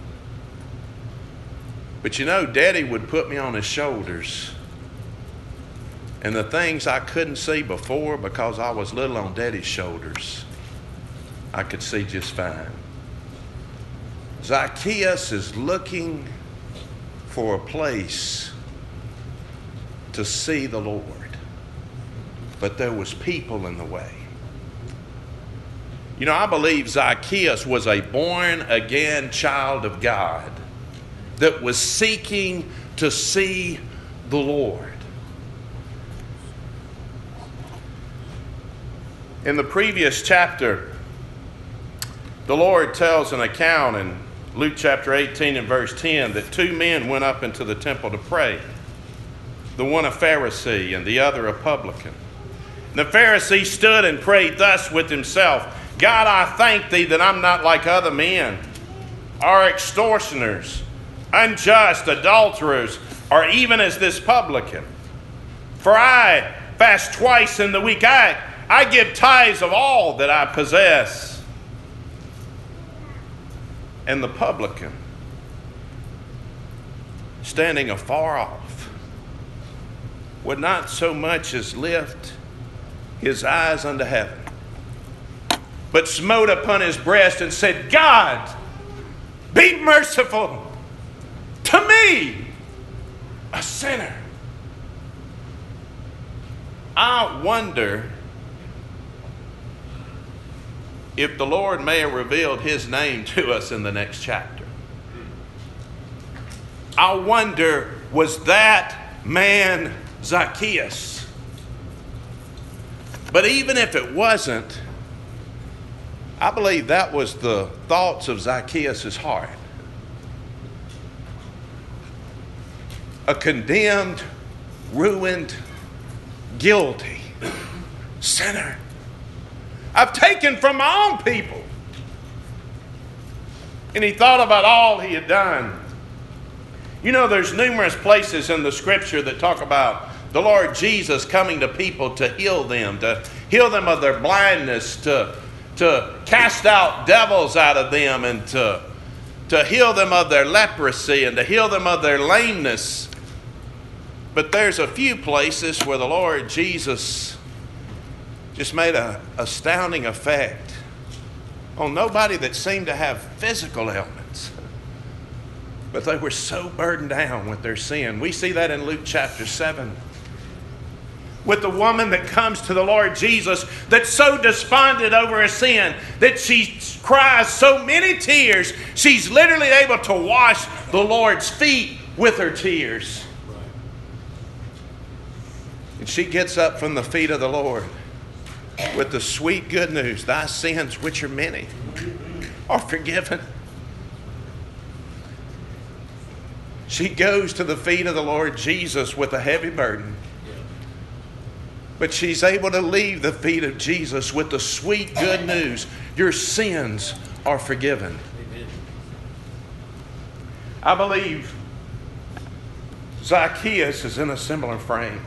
But you know, Daddy would put me on his shoulders. And the things I couldn't see before because I was little on Daddy's shoulders, I could see just fine. Zacchaeus is looking for a place to see the Lord. But there was people in the way. You know, I believe Zacchaeus was a born-again child of God that was seeking to see the Lord. In the previous chapter, the Lord tells an account in Luke chapter eighteen and verse ten that two men went up into the temple to pray, the one a Pharisee and the other a publican. The Pharisee stood and prayed thus with himself, God, I thank thee that I'm not like other men, or extortioners, unjust, adulterers, or even as this publican. For I fast twice in the week. I, I give tithes of all that I possess. And the publican, standing afar off, would not so much as lift his eyes unto heaven, but smote upon his breast and said, God, be merciful to me, a sinner. I wonder if the Lord may have revealed his name to us in the next chapter. I wonder, was that man Zacchaeus? But even if it wasn't, I believe that was the thoughts of Zacchaeus' heart. A condemned, ruined, guilty sinner. I've taken from my own people. And he thought about all he had done. You know, there's numerous places in the scripture that talk about the Lord Jesus coming to people to heal them, to heal them of their blindness, to, to cast out devils out of them, and to, to heal them of their leprosy, and to heal them of their lameness. But there's a few places where the Lord Jesus just made an astounding effect on nobody that seemed to have physical ailments, but they were so burdened down with their sin. We see that in Luke chapter seven. With the woman that comes to the Lord Jesus that's so despondent over her sin that she cries so many tears, she's literally able to wash the Lord's feet with her tears. And she gets up from the feet of the Lord with the sweet good news, thy sins, which are many, are forgiven. She goes to the feet of the Lord Jesus with a heavy burden. But she's able to leave the feet of Jesus with the sweet good news. Your sins are forgiven. Amen. I believe Zacchaeus is in a similar frame.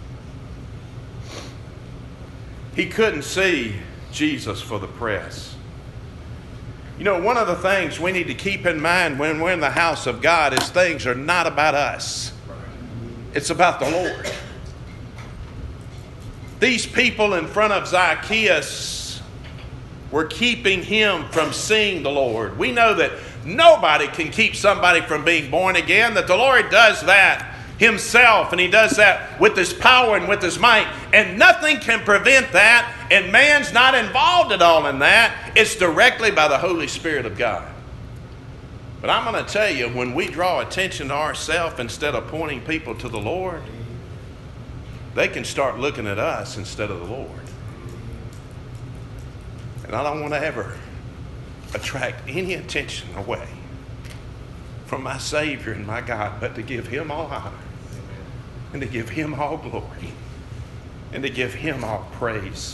He couldn't see Jesus for the press. You know, one of the things we need to keep in mind when we're in the house of God is things are not about us. It's about the Lord. These people in front of Zacchaeus were keeping him from seeing the Lord. We know that nobody can keep somebody from being born again, that the Lord does that himself, and he does that with his power and with his might, and nothing can prevent that, and man's not involved at all in that. It's directly by the Holy Spirit of God. But I'm going to tell you, when we draw attention to ourselves instead of pointing people to the Lord, they can start looking at us instead of the Lord. And I don't want to ever attract any attention away from my Savior and my God, but to give him all honor, and to give him all glory, and to give him all praise.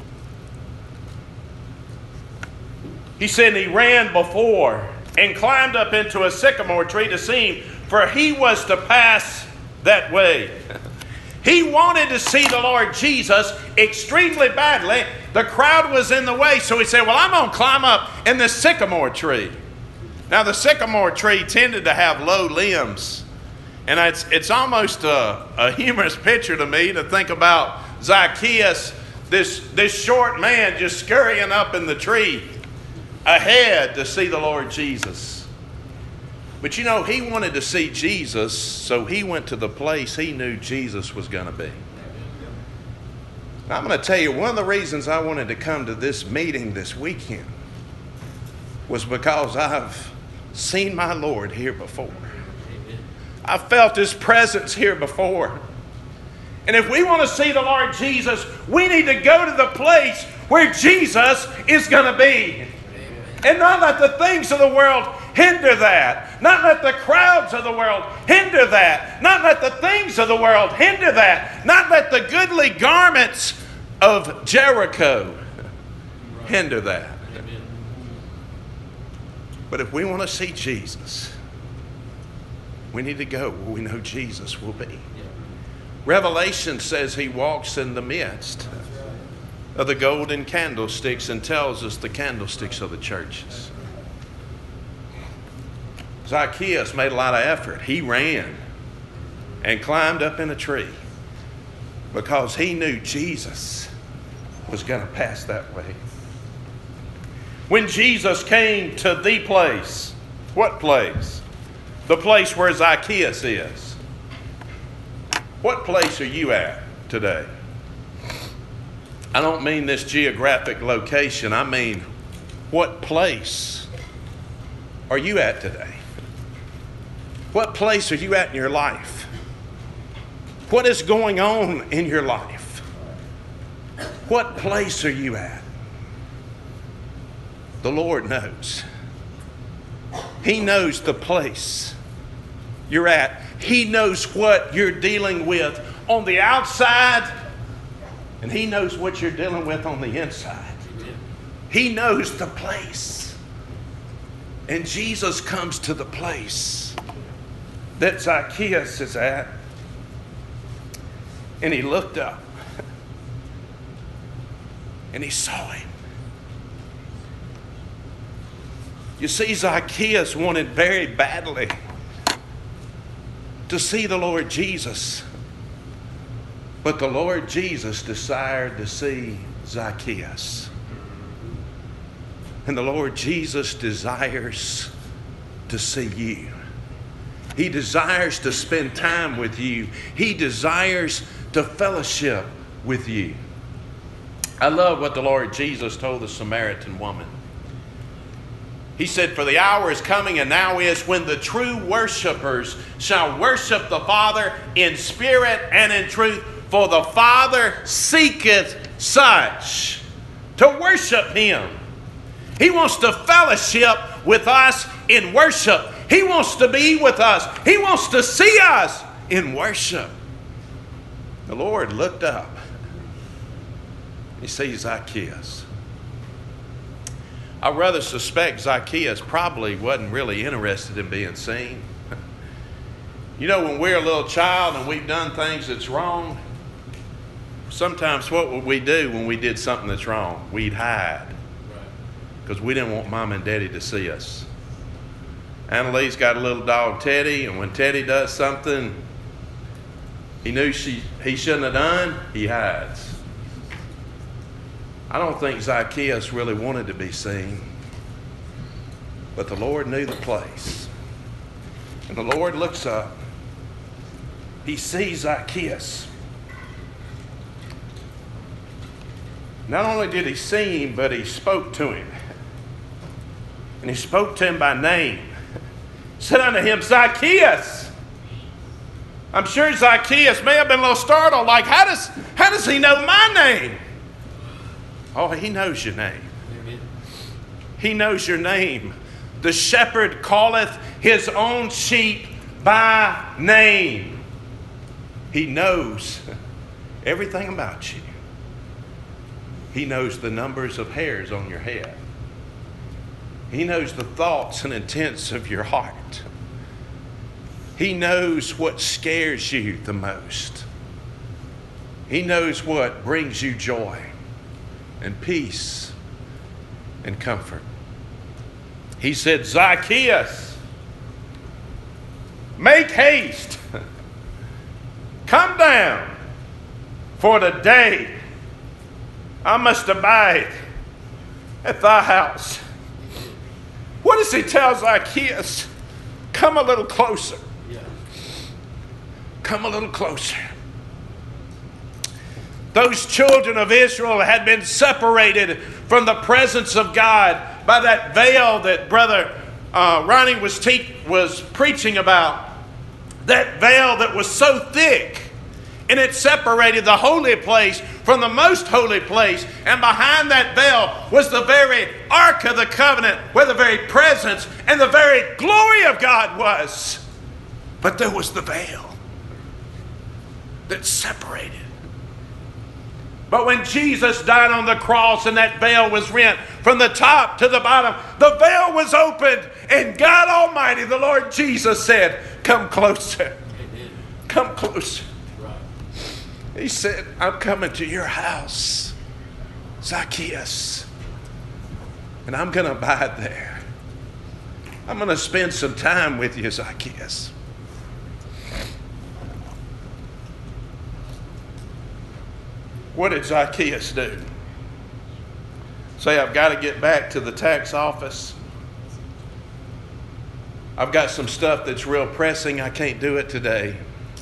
He said he ran before and climbed up into a sycamore tree to see him, for he was to pass that way. He wanted to see the Lord Jesus extremely badly. The crowd was in the way, so he said, well, I'm going to climb up in this sycamore tree. Now, the sycamore tree tended to have low limbs. And it's, it's almost a, a humorous picture to me to think about Zacchaeus, this, this short man just scurrying up in the tree ahead to see the Lord Jesus. But you know, he wanted to see Jesus, so he went to the place he knew Jesus was going to be. Now, I'm going to tell you, one of the reasons I wanted to come to this meeting this weekend was because I've seen my Lord here before. I felt his presence here before. And if we want to see the Lord Jesus, we need to go to the place where Jesus is going to be. And not let the things of the world hinder that. Not let the crowds of the world hinder that. Not let the things of the world hinder that. Not let the goodly garments of Jericho hinder that. But if we want to see Jesus, we need to go where we know Jesus will be. Revelation says he walks in the midst of the golden candlesticks and tells us the candlesticks are the churches. Zacchaeus made a lot of effort. He ran and climbed up in a tree because he knew Jesus was going to pass that way. When Jesus came to the place, what place? The place where Zacchaeus is. What place are you at today? I don't mean this geographic location. I mean, what place are you at today? What place are you at in your life? What is going on in your life? What place are you at? The Lord knows. He knows the place you're at. He knows what you're dealing with on the outside, and He knows what you're dealing with on the inside. He knows the place. And Jesus comes to the place that Zacchaeus is at, and he looked up, and he saw him. You see, Zacchaeus wanted very badly to see the Lord Jesus. But the Lord Jesus desired to see Zacchaeus. And the Lord Jesus desires to see you. He desires to spend time with you. He desires to fellowship with you. I love what the Lord Jesus told the Samaritan woman. He said, "For the hour is coming and now is when the true worshipers shall worship the Father in spirit and in truth. For the Father seeketh such to worship Him." He wants to fellowship with us in worship. He wants to be with us. He wants to see us in worship. The Lord looked up. He sees Zacchaeus. I rather suspect Zacchaeus probably wasn't really interested in being seen. You know, when we're a little child and we've done things that's wrong, sometimes what would we do when we did something that's wrong? We'd hide. Because we didn't want Mom and Daddy to see us. Annalise got a little dog, Teddy, and when Teddy does something he knew she, he shouldn't have done, he hides. I don't think Zacchaeus really wanted to be seen. But the Lord knew the place. And the Lord looks up. He sees Zacchaeus. Not only did he see him, but he spoke to him. And he spoke to him by name. Said unto him, "Zacchaeus." I'm sure Zacchaeus may have been a little startled, like, how does, how does he know my name? Oh, he knows your name. Amen. He knows your name. The shepherd calleth his own sheep by name. He knows everything about you. He knows the numbers of hairs on your head. He knows the thoughts and intents of your heart. He knows what scares you the most. He knows what brings you joy and peace and comfort. He said, "Zacchaeus, make haste. Come down, for today I must abide at thy house." What does he tell Zacchaeus? Come a little closer. Come a little closer. Those children of Israel had been separated from the presence of God by that veil that Brother uh, Ronnie was, te- was preaching about. That veil that was so thick, and it separated the holy place from the most holy place. And behind that veil was the very Ark of the Covenant, where the very presence and the very glory of God was. But there was the veil that separated. But when Jesus died on the cross and that veil was rent from the top to the bottom, the veil was opened, and God Almighty, the Lord Jesus, said, "Come closer. Come closer." He said, "I'm coming to your house, Zacchaeus, and I'm going to abide there. I'm going to spend some time with you, Zacchaeus." What did Zacchaeus do? Say, "I've got to get back to the tax office. I've got some stuff that's real pressing. I can't do it today."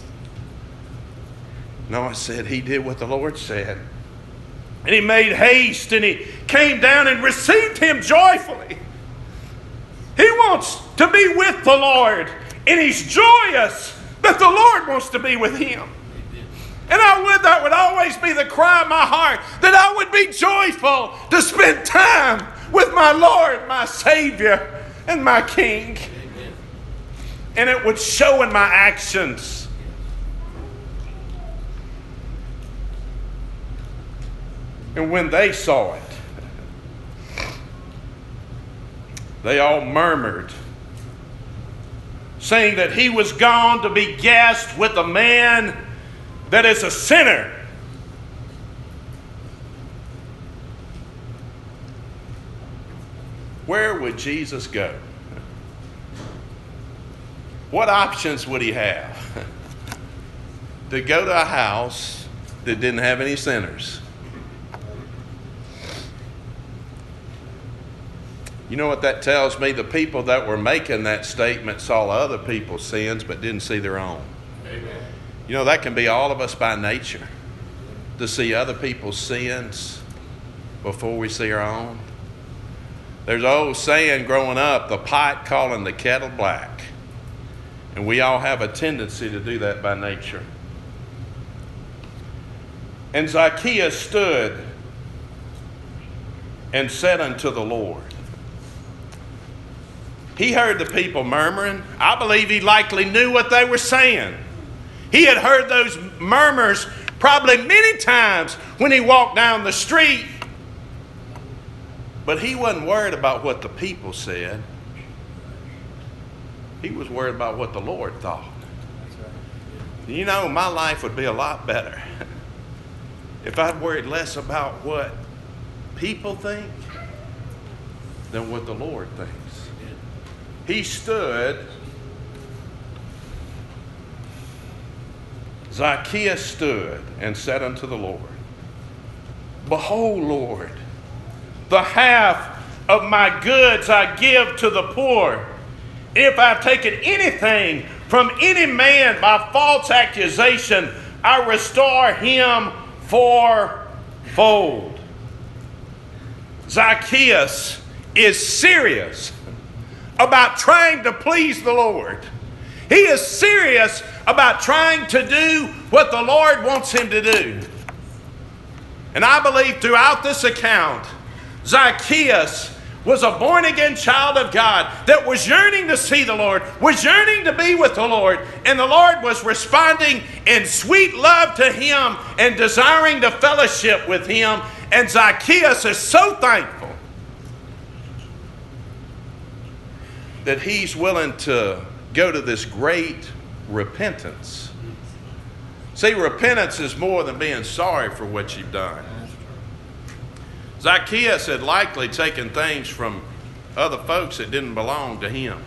No, I said he did what the Lord said. And he made haste, and he came down and received him joyfully. He wants to be with the Lord, and he's joyous that the Lord wants to be with him. And I would that would always be the cry of my heart, that I would be joyful to spend time with my Lord, my Savior, and my King. Amen. And it would show in my actions. And when they saw it, they all murmured, saying that he was gone to be guest with a man that is a sinner. Where would Jesus go? What options would he have? To go to a house that didn't have any sinners. You know what that tells me? The people that were making that statement saw other people's sins but didn't see their own. Amen. You know, that can be all of us by nature, to see other people's sins before we see our own. There's an old saying growing up, the pot calling the kettle black. And we all have a tendency to do that by nature. And Zacchaeus stood and said unto the Lord. He heard the people murmuring. I believe he likely knew what they were saying. He had heard those murmurs probably many times when he walked down the street. But he wasn't worried about what the people said. He was worried about what the Lord thought. You know, my life would be a lot better if I'd worried less about what people think than what the Lord thinks. He stood, Zacchaeus stood and said unto the Lord, Behold, Lord, the half of my goods I give to the poor. If I've taken anything from any man by false accusation, I restore him fourfold. Zacchaeus is serious about trying to please the Lord. He is serious about trying to do what the Lord wants him to do. And I believe throughout this account, Zacchaeus was a born-again child of God that was yearning to see the Lord, was yearning to be with the Lord, and the Lord was responding in sweet love to him and desiring to fellowship with him. And Zacchaeus is so thankful that he's willing to go to this great repentance. See, repentance is more than being sorry for what you've done. Zacchaeus had likely taken things from other folks that didn't belong to him.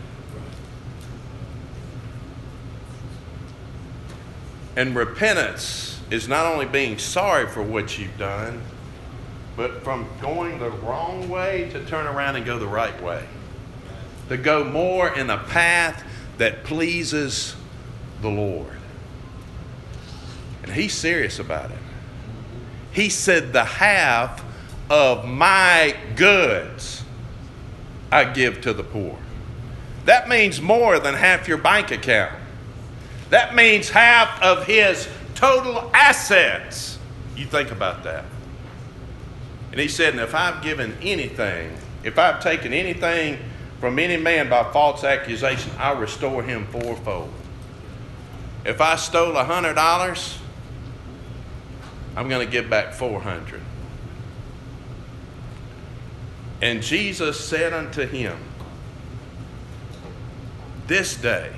And repentance is not only being sorry for what you've done, but from going the wrong way to turn around and go the right way. To go more in a path that pleases the Lord. And he's serious about it. He said, the half of my goods I give to the poor. That means more than half your bank account. That means half of his total assets. You think about that. And he said, and if I've given anything, if I've taken anything from any man by false accusation, I'll restore him fourfold. If I stole a hundred dollars, I'm going to give back four hundred. And Jesus said unto him, this day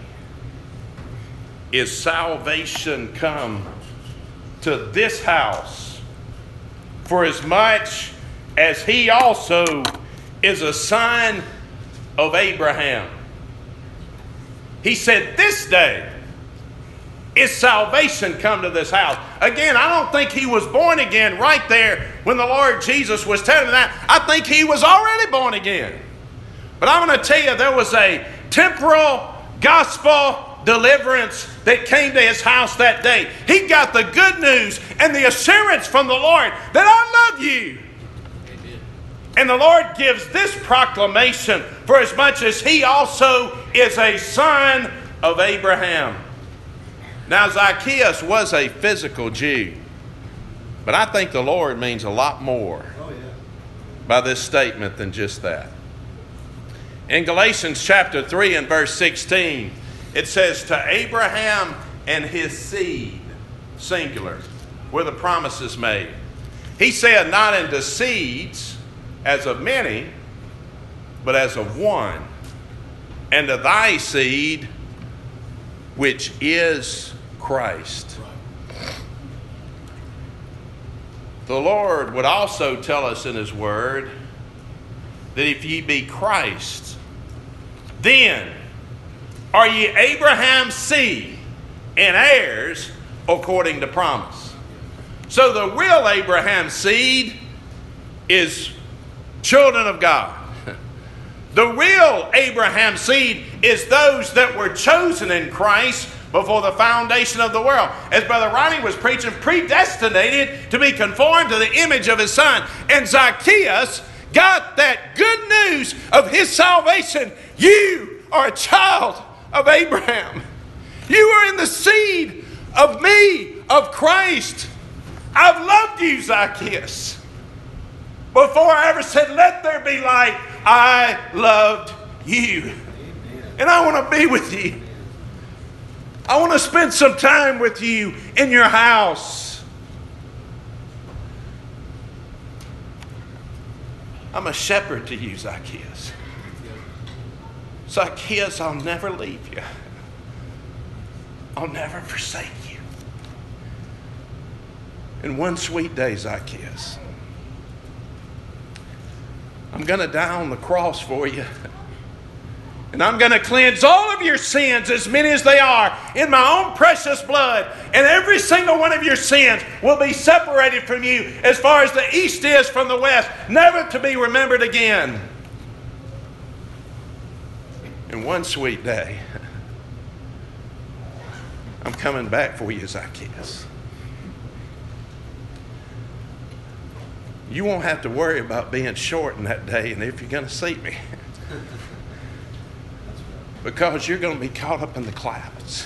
is salvation come to this house, for as much as he also is a son of Abraham. He said, this day is salvation come to this house. Again, I don't think he was born again right there when the Lord Jesus was telling him that. I think he was already born again. But I'm going to tell you, there was a temporal gospel deliverance that came to his house that day. He got the good news and the assurance from the Lord that I love you. Amen. And the Lord gives this proclamation, for as much as he also is a son of Abraham. Now, Zacchaeus was a physical Jew, but I think the Lord means a lot more by this statement than just that. In Galatians chapter three and verse sixteen, it says, to Abraham and his seed, singular, were the promises made. He said, not unto seeds as of many, but as of one, and to thy seed, which is Christ. The Lord would also tell us in his word that if ye be Christ, then are ye Abraham's seed and heirs according to promise. So the real Abraham's seed is children of God. The real Abraham's seed is those that were chosen in Christ before the foundation of the world. As Brother Ronnie was preaching, predestinated to be conformed to the image of his son. And Zacchaeus got that good news of his salvation. You are a child of Abraham. You are in the seed of me, of Christ. I've loved you, Zacchaeus. Before I ever said, let there be light, I loved you. And I want to be with you. I want to spend some time with you in your house. I'm a shepherd to you, Zacchaeus. Zacchaeus, I'll never leave you. I'll never forsake you. In one sweet day, Zacchaeus, I'm going to die on the cross for you. And I'm going to cleanse all of your sins, as many as they are, in my own precious blood. And every single one of your sins will be separated from you as far as the east is from the west, never to be remembered again. In one sweet day, I'm coming back for you, Zacchaeus. You won't have to worry about being short in that day and if you're going to see me. Because you're going to be caught up in the clouds.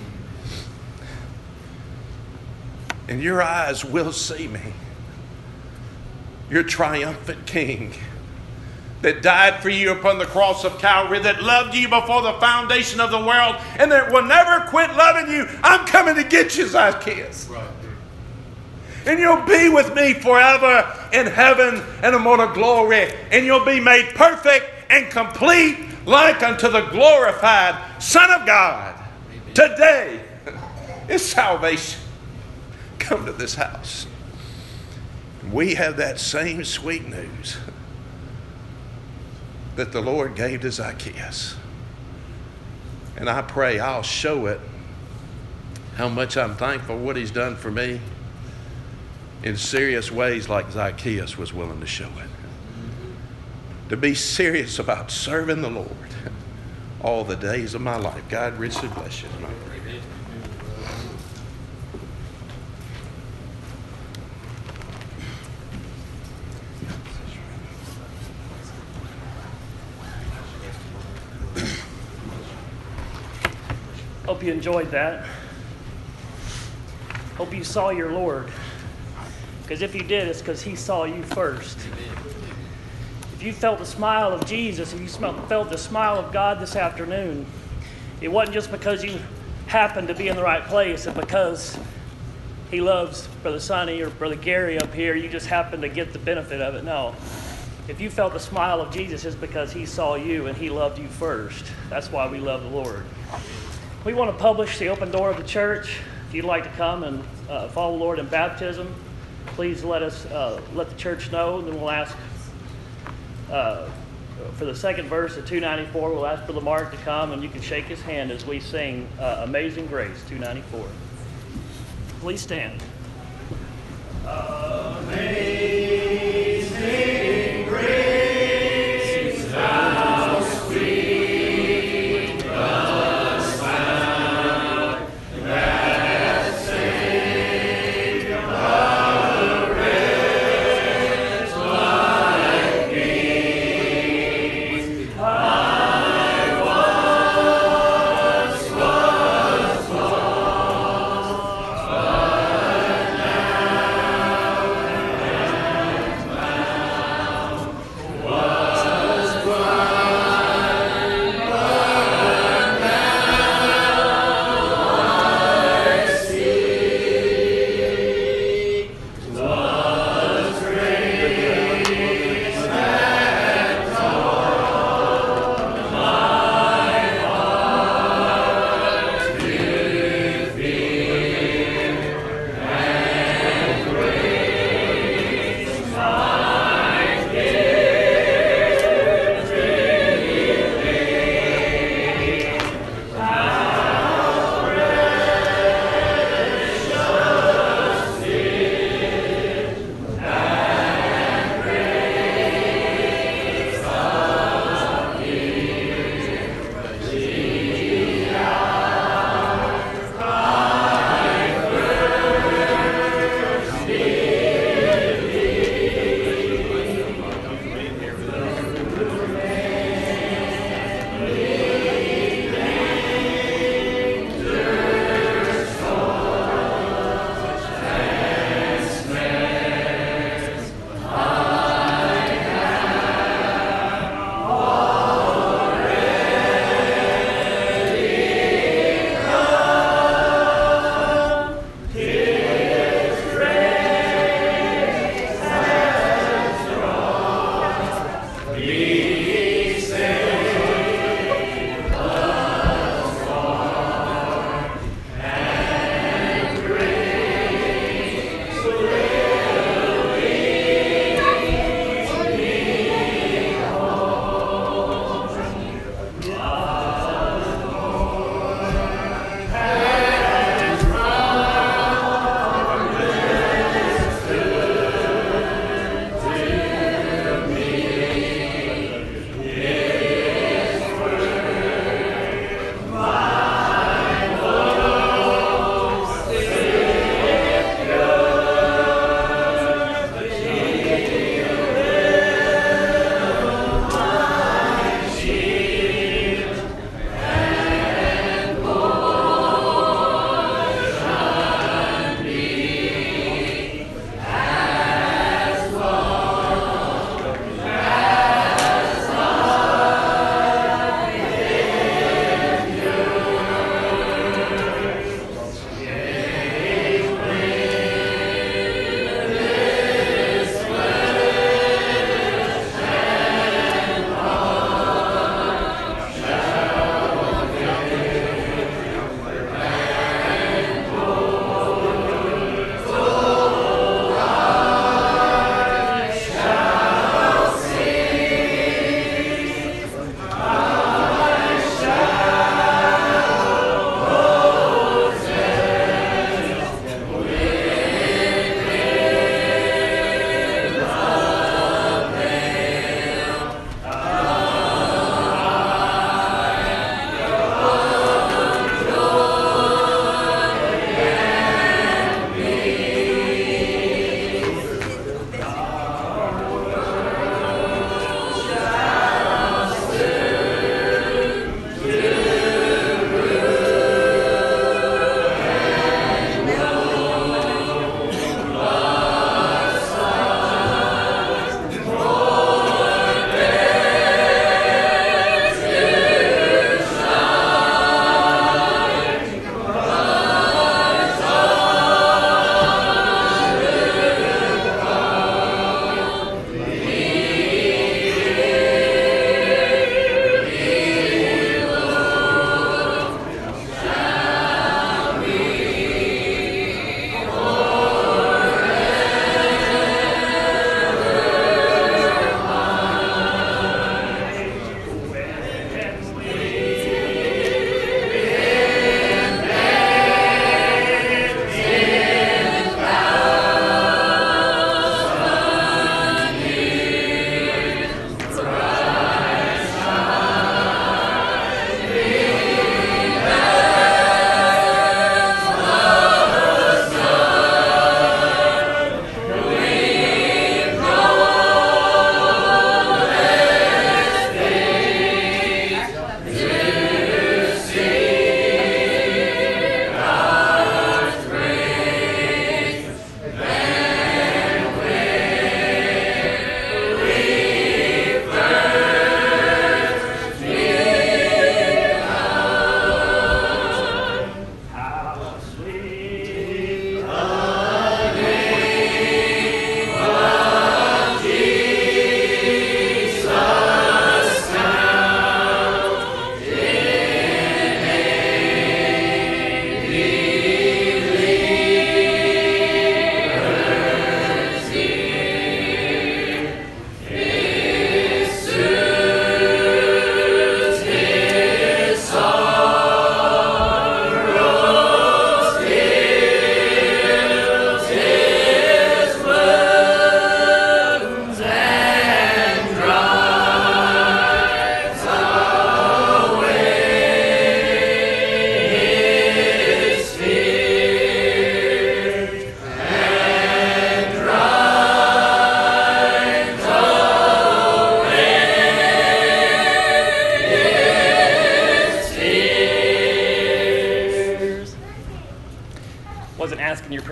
And your eyes will see me. Your triumphant King that died for you upon the cross of Calvary, that loved you before the foundation of the world, and that will never quit loving you. I'm coming to get you, Zacchaeus. Right. And you'll be with me forever in heaven and immortal glory. And you'll be made perfect and complete like unto the glorified Son of God. Amen. Today is salvation come to this house. We have that same sweet news that the Lord gave to Zacchaeus. And I pray I'll show it how much I'm thankful for what he's done for me in serious ways like Zacchaeus was willing to show it. To be serious about serving the Lord all the days of my life. God richly bless you. Hope you enjoyed that. Hope you saw your Lord. Because if you did, it's because he saw you first. If you felt the smile of Jesus, if you felt the smile of God this afternoon, it wasn't just because you happened to be in the right place and because he loves Brother Sonny or Brother Gary up here, you just happened to get the benefit of it. No. If you felt the smile of Jesus, it's because he saw you and he loved you first. That's why we love the Lord. We want to publish the open door of the church. If you'd like to come and uh, follow the Lord in baptism, please let us uh, let the church know. Then we'll ask uh, for the second verse of two ninety-four. We'll ask Brother Mark to come, and you can shake his hand as we sing uh, "Amazing Grace" two ninety-four. Please stand. Amazing grace, how sweet the sound that saved a wretch like me. I once was lost, but now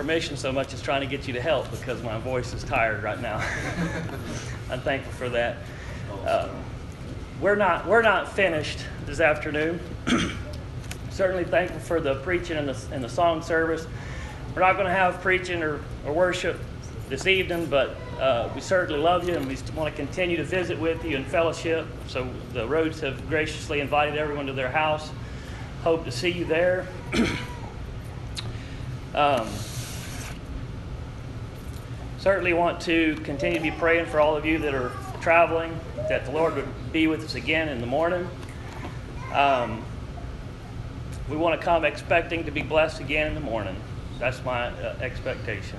permission so much as trying to get you to help because my voice is tired right now. I'm thankful for that. Uh, we're not we're not finished this afternoon. Certainly thankful for the preaching and the, and the song service. We're not going to have preaching or, or worship this evening, but uh, we certainly love you and we want to continue to visit with you and fellowship. So the Rhodes have graciously invited everyone to their house. Hope to see you there. um, certainly want to continue to be praying for all of you that are traveling, that the Lord would be with us again in the morning. Um, we want to come expecting to be blessed again in the morning. That's my uh, expectation.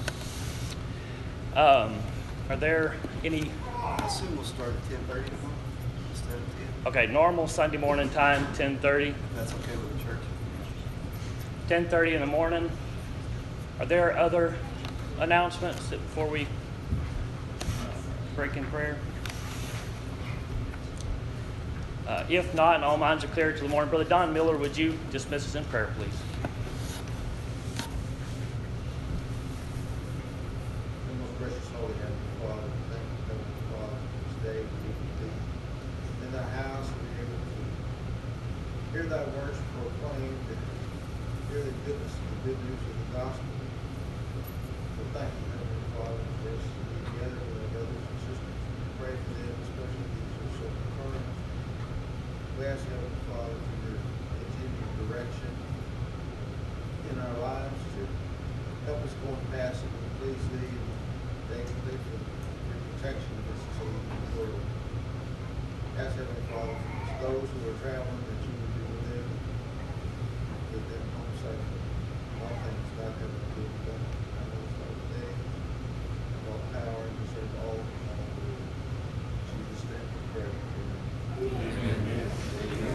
Um, are there any? I assume we'll start at ten thirty tomorrow instead of ten. Okay, normal Sunday morning time, ten thirty. That's okay with the church. ten thirty in the morning. Are there other announcements that before we break in prayer? Uh, if not, and all minds are clear to the morning, Brother Don Miller, would you dismiss us in prayer, please? Most gracious, holy Heavenly Father, thank you, Heavenly Father, for this day we can be in thy house and be able to hear thy words proclaimed and hear the goodness and the good news of the gospel. So thank you, Heavenly Father, for us to be together with our brothers and sisters. Pray for them, especially these who are so concerned. We ask, Heavenly Father, for your continued direction in our lives to help us go and pass it and please thee and thank thee for your protection of us so we can world. Ask, Heavenly Father, for those who are traveling that you